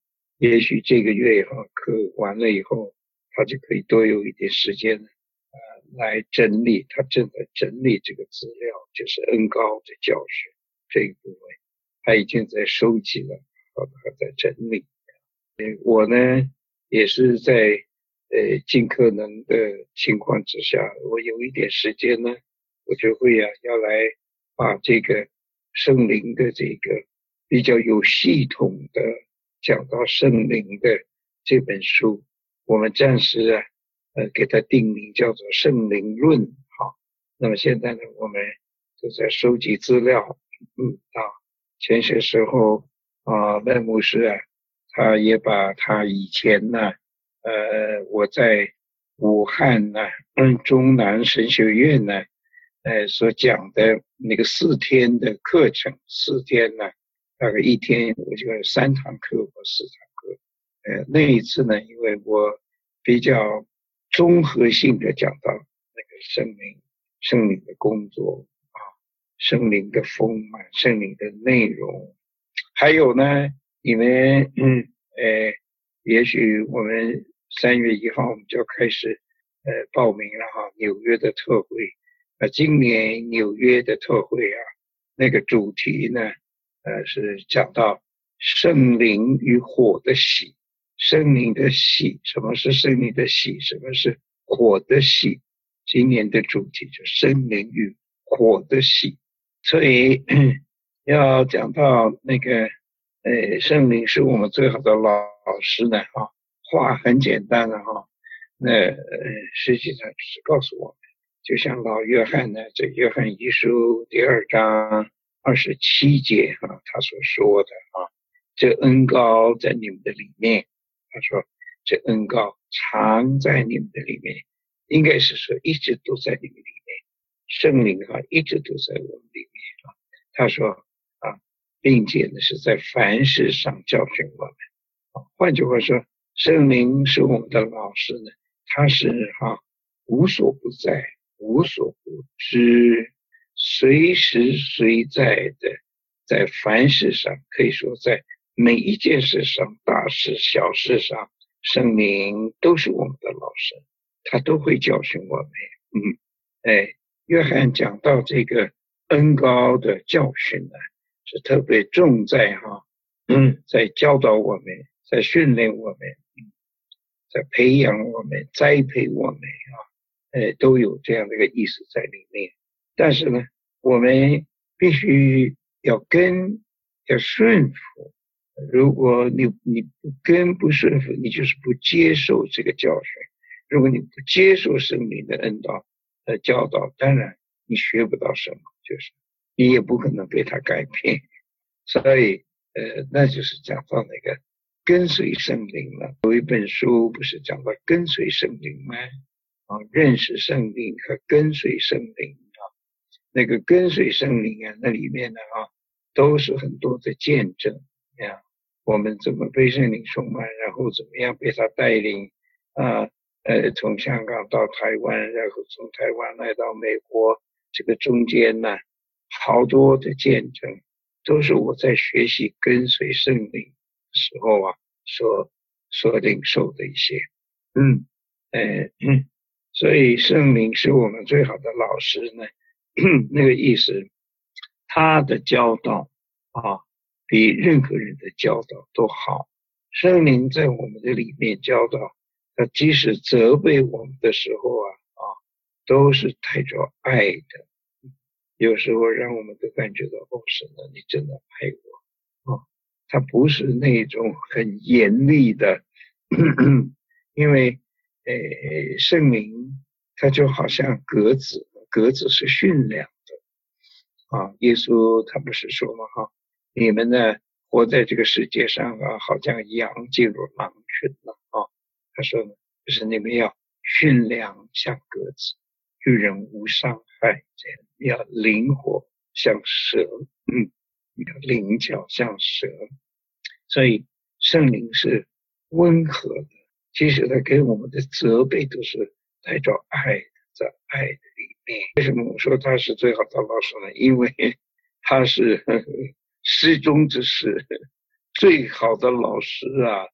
S1: 也许这个月哈课完了以后，他就可以多有一点时间呃来整理，他正在整理这个资料，就是恩高的教学这一部分，他已经在收集了，好，他在整理。我呢也是在呃尽可能的情况之下，我有一点时间呢，我就会啊要来把这个圣灵的这个比较有系统的讲到圣灵的这本书，我们暂时啊呃给它定名叫做圣灵论。好，那么现在呢我们就在收集资料。嗯啊，前些时候啊赖牧师啊他也把他以前呢呃我在武汉呢嗯中南神学院呢呃所讲的那个四天的课程，四天呢大概一天我就有三堂课或四堂课。呃那一次呢因为我比较综合性的讲到那个圣灵圣灵的工作啊，圣灵的丰满，圣灵的内容，还有呢你们嗯呃也许我们三月一号我们就要开始呃报名了哈，纽约的特会。呃今年纽约的特会啊，那个主题呢呃是讲到圣灵与火的喜。圣灵的喜，什么是圣灵的喜？什么是火的喜？今年的主题就是圣灵与火的喜。所以要讲到那个呃圣灵是我们最好的老师呢哈，话很简单的哈，那呃实际上是告诉我们，就像老约翰呢，这约翰一书第二章二十七节哈，他所说的啊，这恩膏在你们的里面，他说这恩膏常在你们的里面，应该是说一直都在你们里面，圣灵啊一直都在我们里面啊。他说啊，并且呢是在凡事上教训我们。啊，换句话说，圣灵是我们的老师呢，他是哈、啊、无所不在，无所不知，随时随在的，在凡事上，可以说在每一件事上，大事小事上，圣灵都是我们的老师，他都会教训我们。嗯，哎，约翰讲到这个恩膏的教训呢，是特别重在哈，嗯，在教导我们，在训练我们，嗯，在培养我们，栽培我们啊，呃，都有这样的一个意思在里面。但是呢，我们必须要跟，要顺服。如果你你不跟不顺服，你就是不接受这个教训。如果你不接受圣灵的恩导呃教导，当然你学不到什么，就是你也不可能被他改变。所以呃，那就是讲到那个跟随圣灵了。有一本书不是讲到跟随圣灵吗？啊，认识圣灵和跟随圣灵啊，那个跟随圣灵啊，那里面呢啊，都是很多的见证啊，我们怎么被圣灵充满，然后怎么样被他带领啊，呃，从香港到台湾，然后从台湾来到美国，这个中间呢，好多的见证，都是我在学习跟随圣灵的时候啊，所所领受的一些，嗯，呃，嗯。所以圣灵是我们最好的老师呢，那个意思，他的教导啊，比任何人的教导都好。圣灵在我们的里面教导，他即使责备我们的时候啊，啊，都是带着爱的。有时候让我们都感觉到，哦，神啊，你真的爱我啊！他不是那种很严厉的，因为呃，圣灵它就好像鸽子，鸽子是驯良的啊。耶稣他不是说嘛哈，你们呢活在这个世界上啊，好像羊进入狼群了啊。他说呢，就是你们要驯良像鸽子，与人无伤害，这样要灵活像蛇，嗯，要灵巧像蛇。所以圣灵是温和的。其实他给我们的责备都是带着爱，在爱的里面。为什么我说他是最好的老师呢？因为他是呵呵施中之师，最好的老师啊，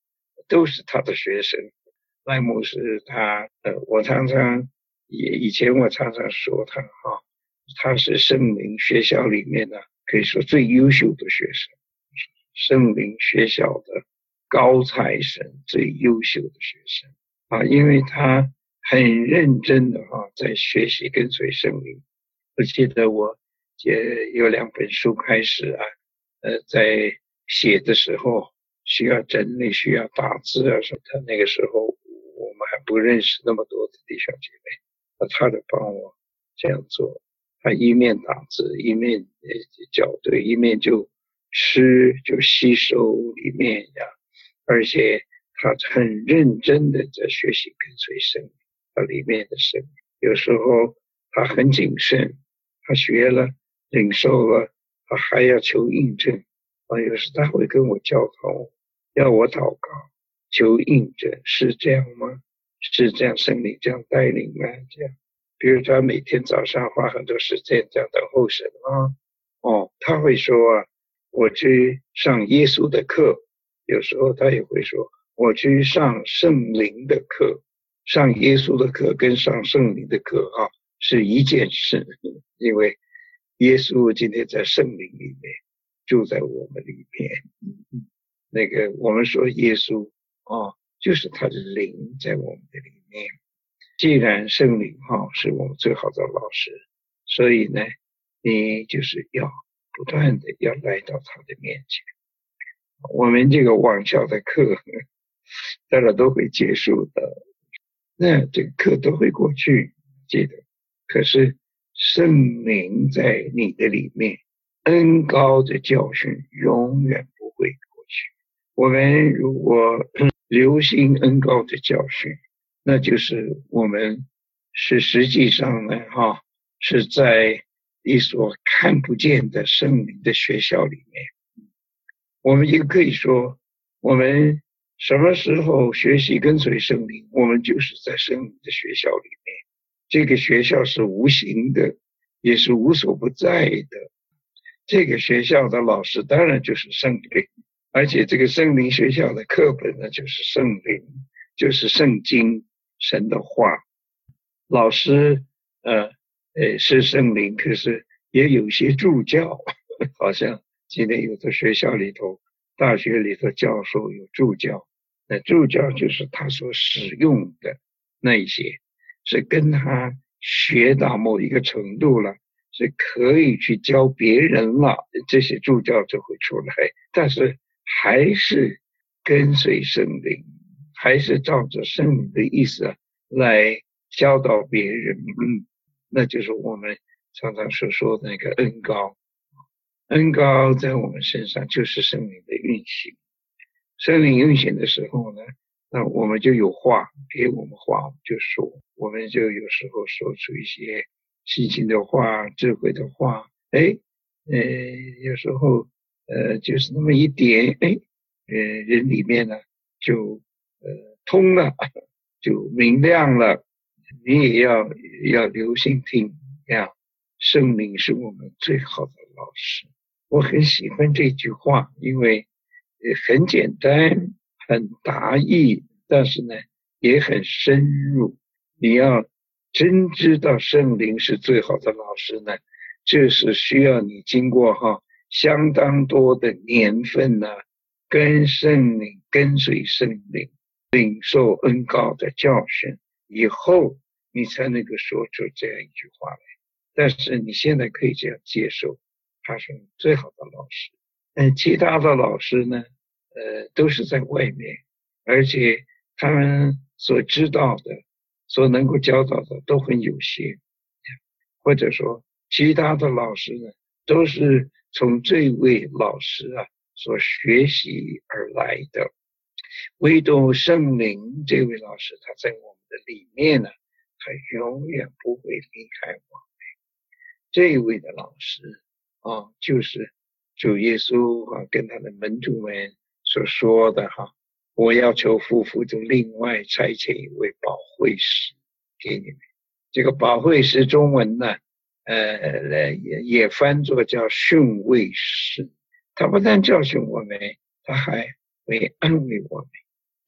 S1: 都是他的学生。赖牧师他呃，我常常也以前我常常说他哈，他是圣灵学校里面呢可以说最优秀的学生，圣灵学校的高材生，最优秀的学生啊，因为他很认真的哈在学习跟随圣灵。我记得我也有两本书开始啊，呃，在写的时候需要整理，需要打字啊什么的。那个时候我们还不认识那么多的弟兄姐妹，那他就帮我这样做。他一面打字，一面校对，一面就吃就吸收里面呀，而且他很认真的在学习跟随圣灵，他里面的圣灵。有时候他很谨慎，他学了领受了，他还要求印证啊。有时他会跟我交通，要我祷告求印证，是这样吗？是这样圣灵这样带领吗？这样，比如他每天早上花很多时间这样等候神啊，哦，他会说啊，我去上耶稣的课。有时候他也会说，我去上圣灵的课。上耶稣的课跟上圣灵的课啊是一件事，因为耶稣今天在圣灵里面住在我们里面。那个我们说耶稣啊，就是他的灵在我们的里面。既然圣灵哈是我们最好的老师，所以呢，你就是要不断的要来到他的面前。我们这个网校的课当然都会结束的，那这个课都会过去，记得。可是圣灵在你的里面，恩膏的教训永远不会过去。我们如果留心恩膏的教训，那就是我们是实际上呢哈，是在一所看不见的圣灵的学校里面。我们也可以说，我们什么时候学习跟随圣灵，我们就是在圣灵的学校里面。这个学校是无形的，也是无所不在的。这个学校的老师当然就是圣灵，而且这个圣灵学校的课本呢，就是圣灵，就是圣经，神的话。老师呃呃是圣灵，可是也有一些助教，好像今天有的学校里头，大学里头教授有助教，那助教就是他所使用的那一些，是跟他学到某一个程度了，是可以去教别人了，这些助教就会出来，但是还是跟随圣灵，还是照着圣灵的意思来教导别人。嗯，那就是我们常常所说的那个恩膏。恩膏在我们身上就是圣灵的运行。圣灵运行的时候呢，那我们就有话，给我们话我们就说，我们就有时候说出一些细心的话，智慧的话，哎，呃，有时候呃就是那么一点，哎，呃人里面呢就呃通了，就明亮了。你也要要留心听呀，圣灵是我们最好的老师。我很喜欢这句话，因为很简单，很达意，但是呢也很深入。你要真知道圣灵是最好的老师呢，这是需要你经过哈相当多的年份呢，跟圣灵跟随圣灵，领受恩膏的教训以后，你才能够说出这样一句话来。但是你现在可以这样接受，他是最好的老师。嗯，其他的老师呢，呃，都是在外面，而且他们所知道的、所能够教导的都很有限，或者说其他的老师呢，都是从这位老师啊所学习而来的。唯独圣灵这位老师，他在我们的里面呢，他永远不会离开我们。这一位的老师啊，就是主耶稣啊跟他的门徒们所说的哈，我要求父父就另外差遣一位保惠师给你们。这个保惠师中文呢，呃也也翻作叫训慰师。他不但教训我们，他还会安慰我们。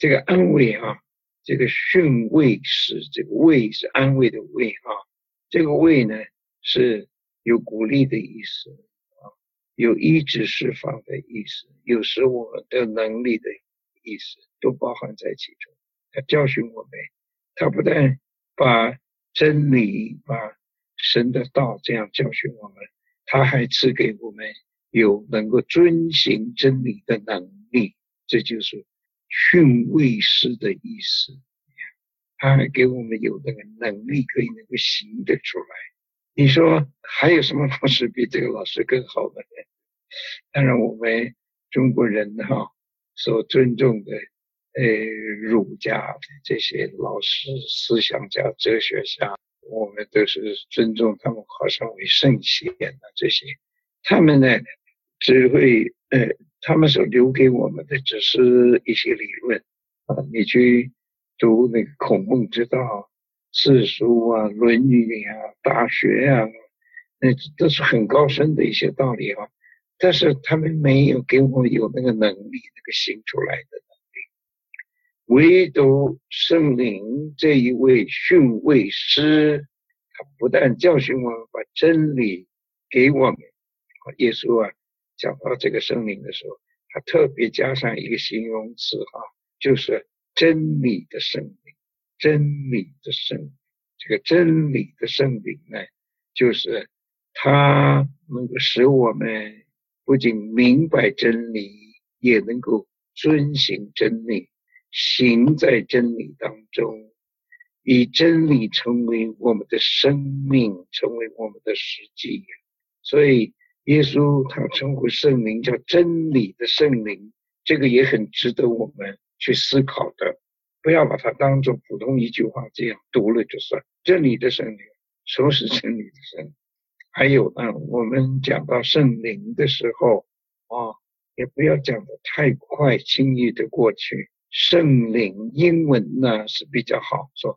S1: 这个安慰啊，这个训慰师，这个慰是安慰的慰啊，这个慰呢是有鼓励的意思啊，有医治释放的意思，有使我们的能力的意思，都包含在其中。他教训我们，他不但把真理、把神的道这样教训我们，他还赐给我们有能够遵行真理的能力，这就是训慰师的意思。他还给我们有那个能力可以能够行得出来。你说还有什么老师比这个老师更好的呢？当然我们中国人哈所尊重的呃儒家的这些老师、思想家、哲学家，我们都是尊重他们，好像为圣贤啊这些。他们呢只会呃他们所留给我们的只是一些理论啊，你去读那个孔孟之道、四书啊、论语啊、大学啊，那都是很高深的一些道理啊。但是他们没有给我有那个能力，那个行出来的能力。唯独圣灵这一位训慰师，他不但教训我们，把真理给我们。耶稣啊，讲到这个圣灵的时候，他特别加上一个形容词啊，就是真理的圣灵。真理的圣灵，这个真理的圣灵呢，就是他能够使我们不仅明白真理，也能够遵行真理，行在真理当中，以真理成为我们的生命，成为我们的实际。所以耶稣他称呼圣灵叫真理的圣灵，这个也很值得我们去思考的。不要把它当作普通一句话这样读了就算。真理的圣灵，什么是真理的圣灵？还有呢，我们讲到圣灵的时候啊，也不要讲得太快，轻易的过去。圣灵英文呢是比较好，说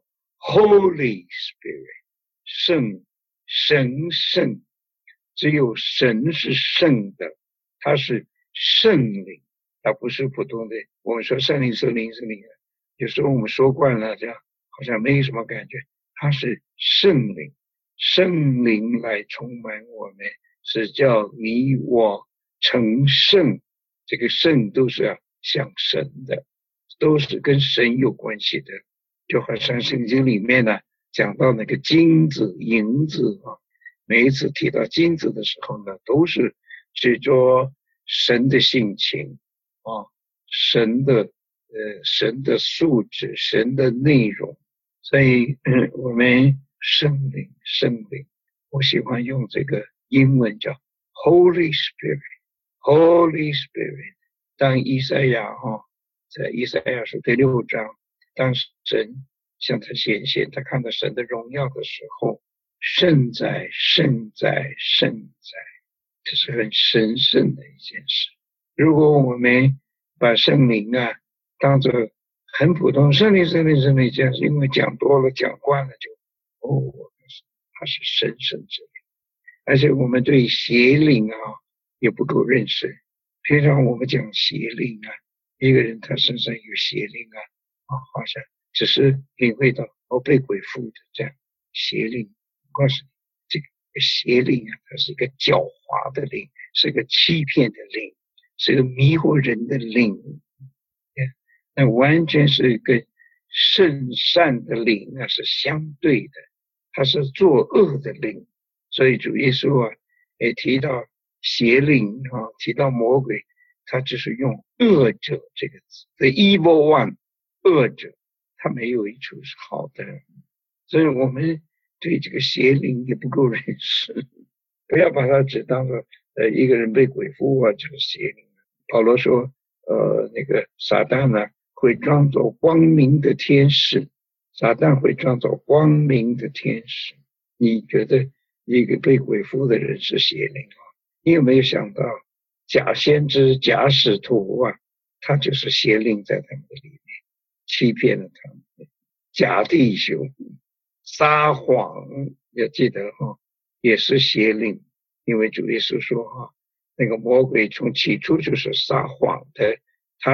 S1: Holy Spirit， 圣神圣，只有神是圣的，他是圣灵，他不是普通的。我们说圣灵圣灵圣灵，有时候我们说惯了，这样好像没什么感觉。他是圣灵，圣灵来充满我们，是叫你我成圣。这个圣都是要像神的，都是跟神有关系的。就好像圣经里面呢讲到那个金子、银子啊，每一次提到金子的时候呢，都是指着神的性情啊，神的呃，神的素质，神的内容。所以、嗯、我们圣灵圣灵，我喜欢用这个英文叫 Holy Spirit Holy Spirit。 当以赛亚、哦、在以赛亚书第六章，当神向他显现，他看到神的荣耀的时候，圣在圣在圣在，这是很神圣的一件事。如果我们把圣灵啊当作很普通，圣灵圣灵圣灵这样，因为讲多了讲惯了就哦，它是神圣之灵。而且我们对邪灵啊也不够认识。平常我们讲邪灵啊，一个人他身上有邪灵啊，啊好像只是领会到哦被鬼附的这样邪灵。我告诉你，这个邪灵啊，它是一个狡猾的灵，是一个欺骗的灵，是一个迷惑人的灵。那完全是跟圣善的灵啊是相对的，它是作恶的灵。所以主耶稣啊也提到邪灵啊，提到魔鬼，他只是用恶者这个字 ，the evil one， 恶者，他没有一处是好的。所以我们对这个邪灵也不够认识，不要把它只当作呃一个人被鬼附啊就是邪灵。保罗说呃那个撒旦呢会装作光明的天使，撒旦会装作光明的天使。你觉得一个被鬼附的人是邪灵啊？你有没有想到假先知、假使徒啊，他就是邪灵在他们的里面，欺骗了他们。假弟兄撒谎，要记得哈，也是邪灵。因为主耶稣说哈，那个魔鬼从起初就是撒谎的，他是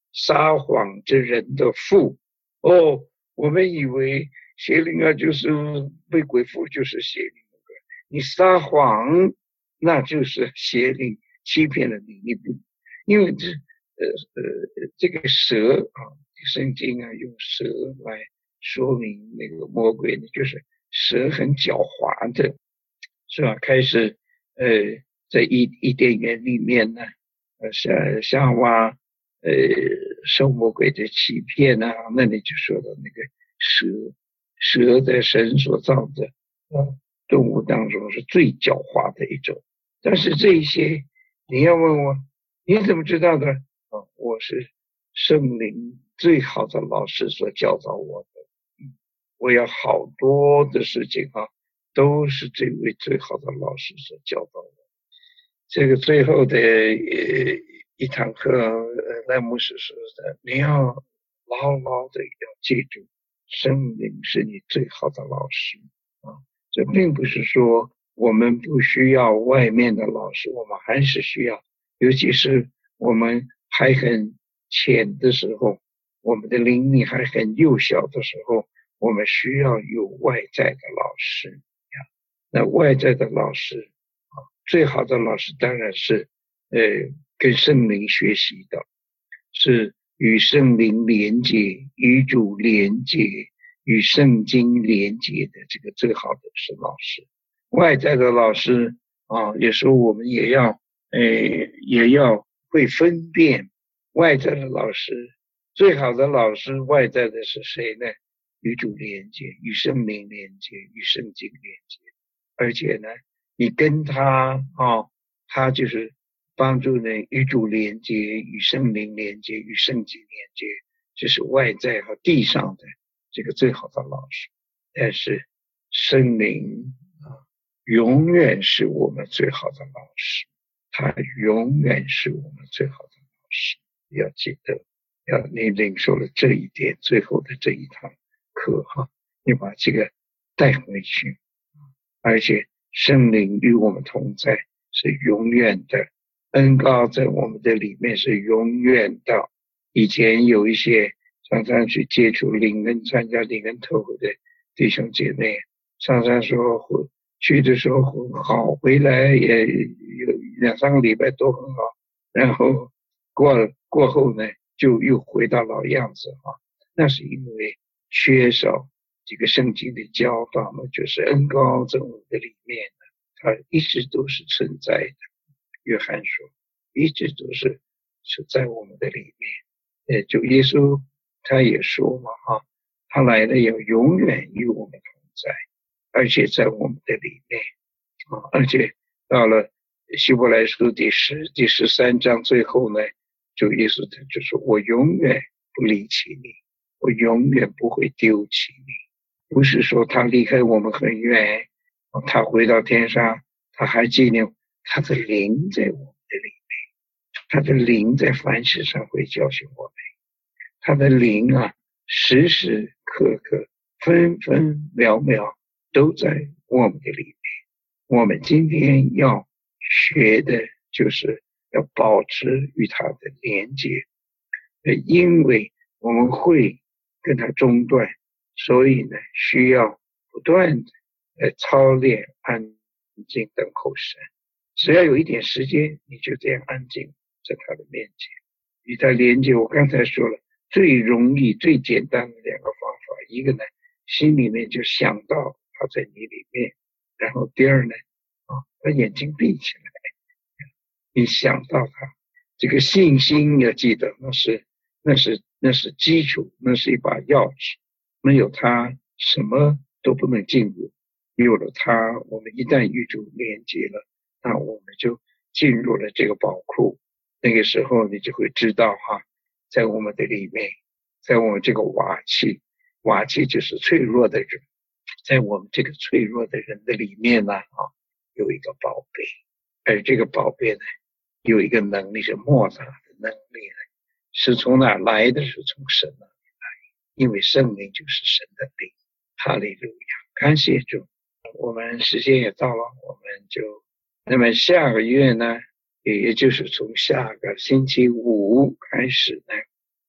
S1: 撒谎之人的父。哦，我们以为邪灵啊，就是被鬼附就是邪灵，你撒谎那就是邪灵欺骗了你，你不因为这呃呃这个蛇啊，圣经啊用蛇来说明那个魔鬼呢，就是蛇很狡猾的，是吧？开始呃在伊伊甸园里面呢，呃夏夏娃呃受魔鬼的欺骗啊，那里就说到那个蛇，蛇在神所造的啊动物当中是最狡猾的一种。但是这一些你要问我你怎么知道的啊？我是圣灵最好的老师所教导我的。我有好多的事情啊，都是这位最好的老师所教导我。这个最后的呃一堂课，呃赖牧师说的，你要牢牢的要记住，圣灵是你最好的老师啊。这并不是说我们不需要外面的老师，我们还是需要，尤其是我们还很浅的时候，我们的灵命还很幼小的时候，我们需要有外在的老师。那外在的老师啊，最好的老师当然是呃跟圣灵学习的，是与圣灵连接、与主连接、与圣经连接的，这个最好的是老师。外在的老师啊，有时候我们也要呃也要会分辨外在的老师。最好的老师外在的是谁呢？与主连接、与圣灵连接、与圣经连接。而且呢，你跟他啊，他就是帮助你与主连接、与圣灵连接、与圣经连接，这是外在和地上的这个最好的老师。但是圣灵啊，永远是我们最好的老师，他永远是我们最好的老师。要记得，要你领受了这一点，最后的这一堂课哈，你把这个带回去。而且圣灵与我们同在，是永远的，恩膏在我们的里面是永远的。以前有一些常常去接触灵恩、参加灵恩特会的弟兄姐妹，常常说去的时候很好，回来也有两三个礼拜都很好，然后过过后呢，就又回到老样子啊。那是因为缺少这个圣经的教导呢，就是恩膏在我们的里面呢，它一直都是存在的。约翰说，一直都是是在我们的里面。呃，就耶稣他也说嘛，哈，他来了要永远与我们同在，而且在我们的里面啊，而且到了希伯来书第十第十三章最后呢，就耶稣他就说，我永远不离弃你，我永远不会丢弃你。不是说他离开我们很远，他回到天上，他还纪念他的灵在我们的里面，他的灵在凡事上会教训我们，他的灵啊，时时刻刻、分分秒秒都在我们的里面。我们今天要学的就是要保持与他的连接，因为我们会跟他中断。所以呢，需要不断的呃操练安静等候神。只要有一点时间，你就这样安静在他的面前，与他连接。我刚才说了，最容易、最简单的两个方法，一个呢，心里面就想到他在你里面；然后第二呢，啊，把眼睛闭起来，你想到他，这个信心要记得，那是那是那是基础，那是一把钥匙。没有它，什么都不能进入。有了它，我们一旦与主连接了，那我们就进入了这个宝库。那个时候，你就会知道哈，在我们的里面，在我们这个瓦器，瓦器就是脆弱的人，在我们这个脆弱的人的里面呢，啊，有一个宝贝，而这个宝贝呢，有一个能力是莫大的能力呢，是从哪来的？是从神那里来，因为圣灵就是神的灵。哈利路亚，感谢主。我们时间也到了，我们就那么下个月呢，也就是从下个星期五开始呢，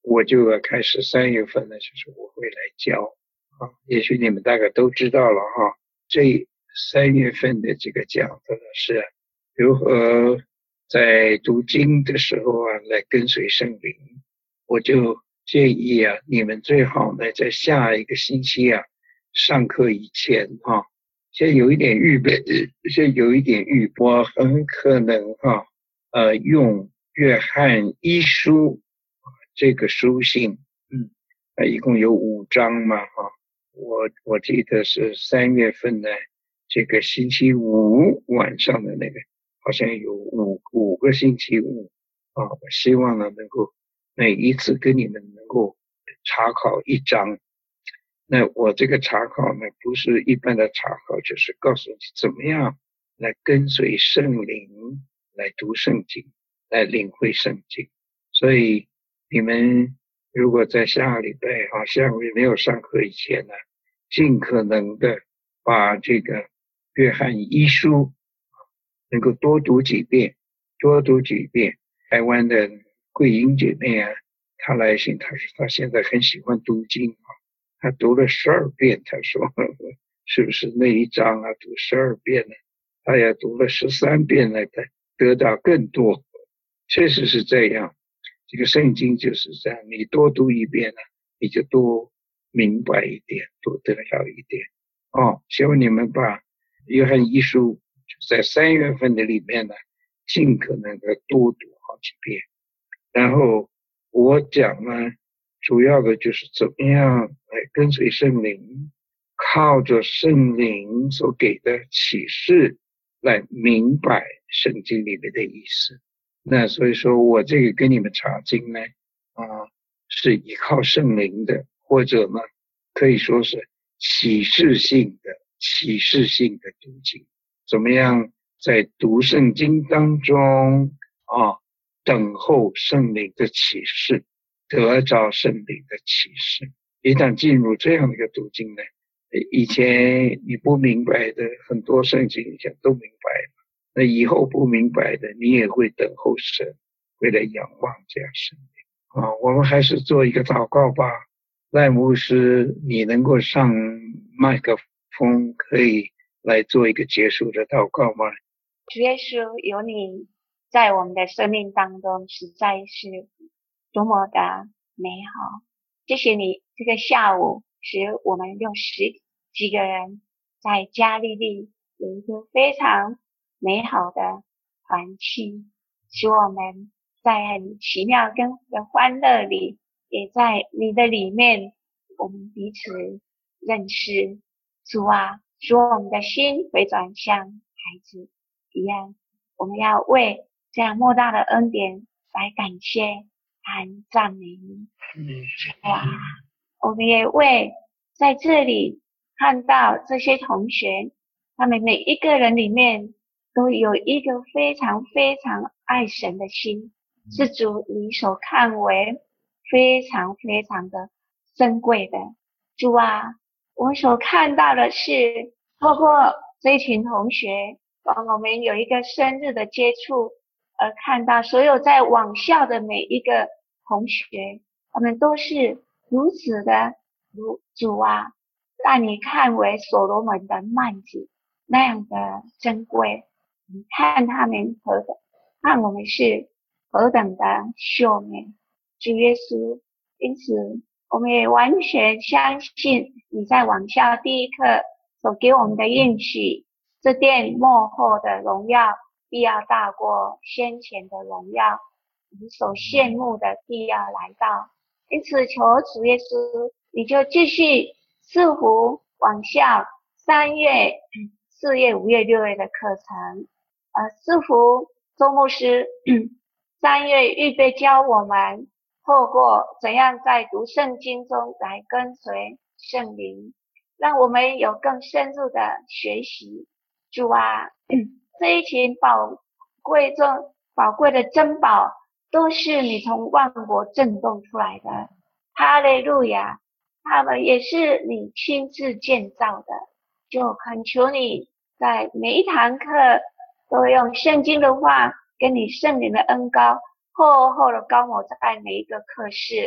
S1: 我就要开始三月份呢，就是我会来教啊，也许你们大概都知道了哈。这三月份的这个讲的呢是如何在读经的时候啊来跟随圣灵。我就建议啊，你们最好呢在下一个星期啊上课以前哈，先有一点预备，先有一点预备。我很可能哈呃用约翰一书这个书信，嗯，呃，一共有五章嘛，哈，我我记得是三月份呢，这个星期五晚上的那个，好像有五五个星期五，啊，我希望呢能够每一次跟你们能够查考一章。那我这个查考呢，不是一般的查考，就是告诉你怎么样来跟随圣灵来读圣经，来领会圣经。所以你们如果在下个礼拜啊，下个月没有上课以前呢，尽可能的把这个约翰一书能够多读几遍，多读几遍。台湾的桂英姐妹啊，她来信，她说她现在很喜欢读经啊，她读了十二遍，她说呵呵是不是那一章啊读十二遍呢？她也读了十三遍呢，她得到更多。确实是这样，这个圣经就是这样，你多读一遍呢，你就多明白一点，多得到一点。哦，希望你们把约翰一书在三月份的里面呢，尽可能的多读好几遍。然后我讲呢，主要的就是怎么样来跟随圣灵，靠着圣灵所给的启示来明白圣经里面的意思。那所以说我这个跟你们查经呢，啊，是依靠圣灵的，或者呢，可以说是启示性的、启示性的读经。怎么样在读圣经当中啊，等候圣灵的启示，得着圣灵的启示。一旦进入这样的一个读经呢，以前你不明白的很多圣经以前都明白了。那以后不明白的，你也会等候神，会来仰望这样神灵啊。我们还是做一个祷告吧。赖牧师，你能够上麦克风，可以来做一个结束的祷告吗？
S2: 主耶稣，有你在我们的生命当中，实在是多么的美好。谢谢你这个下午使我们有十几个人在加利利有一个非常美好的团契，使我们在很奇妙跟的欢乐里，也在你的里面，我们彼此认识。主啊，使我们的心回转向孩子一样，我们要为这样莫大的恩典来感谢和赞美你。哇，我们也为在这里看到这些同学，他们每一个人里面都有一个非常非常爱神的心，是主你所看为非常非常的珍贵的。主啊，我们所看到的是透过这一群同学，让我们有一个深入的接触，而看到所有在网校的每一个同学，他们都是如此的如主啊，让你看为所罗门的幔子那样的珍贵。你看他们何等，看我们是何等的秀美。主耶稣，因此我们也完全相信你在网校第一课所给我们的应许，这殿末后的荣耀必要大过先前的荣耀，我们所羡慕的必要来到。因此求主耶稣，你就继续赐福网校三月、四月、五月、六月的课程，呃，赐福周牧师三月预备教我们透过怎样在读圣经中来跟随圣灵，让我们有更深入的学习。主啊，这一群宝贵中宝贵的珍宝，都是你从万国震动出来的。哈利路亚，他们也是你亲自建造的。就恳求你在每一堂课都用圣经的话跟你圣灵的恩膏厚厚的膏抹在每一个课室，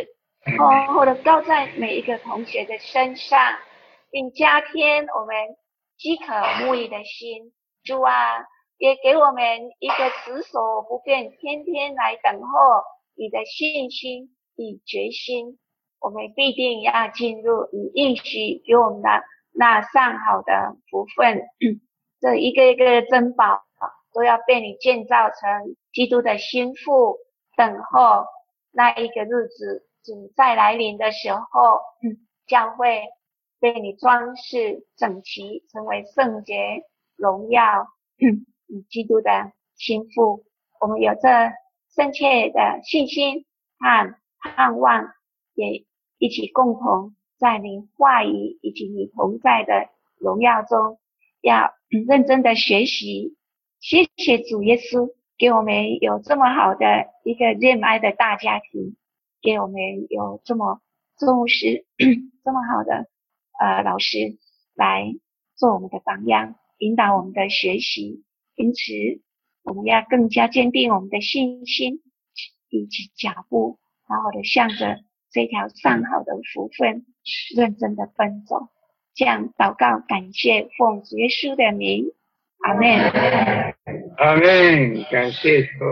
S2: 厚厚的高在每一个同学的身上，并加添我们饥渴慕义的心。主啊，也给我们一个持守不变，天天来等候你的信心与决心。我们必定要进入你应许给我们的那上好的福分。这一个一个的珍宝都要被你建造成基督的心腹，等候那一个日子主再来临的时候，嗯，教会被你装饰整齐，成为圣洁荣耀，嗯，基督的心腹。我们有这深切的信心和盼望，也一起共同在你话语以及你同在的荣耀中，要认真的学习。谢谢主耶稣给我们有这么好的一个热爱的大家庭，给我们有这么重视这么好的呃老师来做我们的榜样，引导我们的学习。因此我们要更加坚定我们的信心以及脚步，好好的向着这条上好的福分认真的奔走。这样祷告感谢奉主耶稣的名，阿们。
S1: 阿门，感谢主。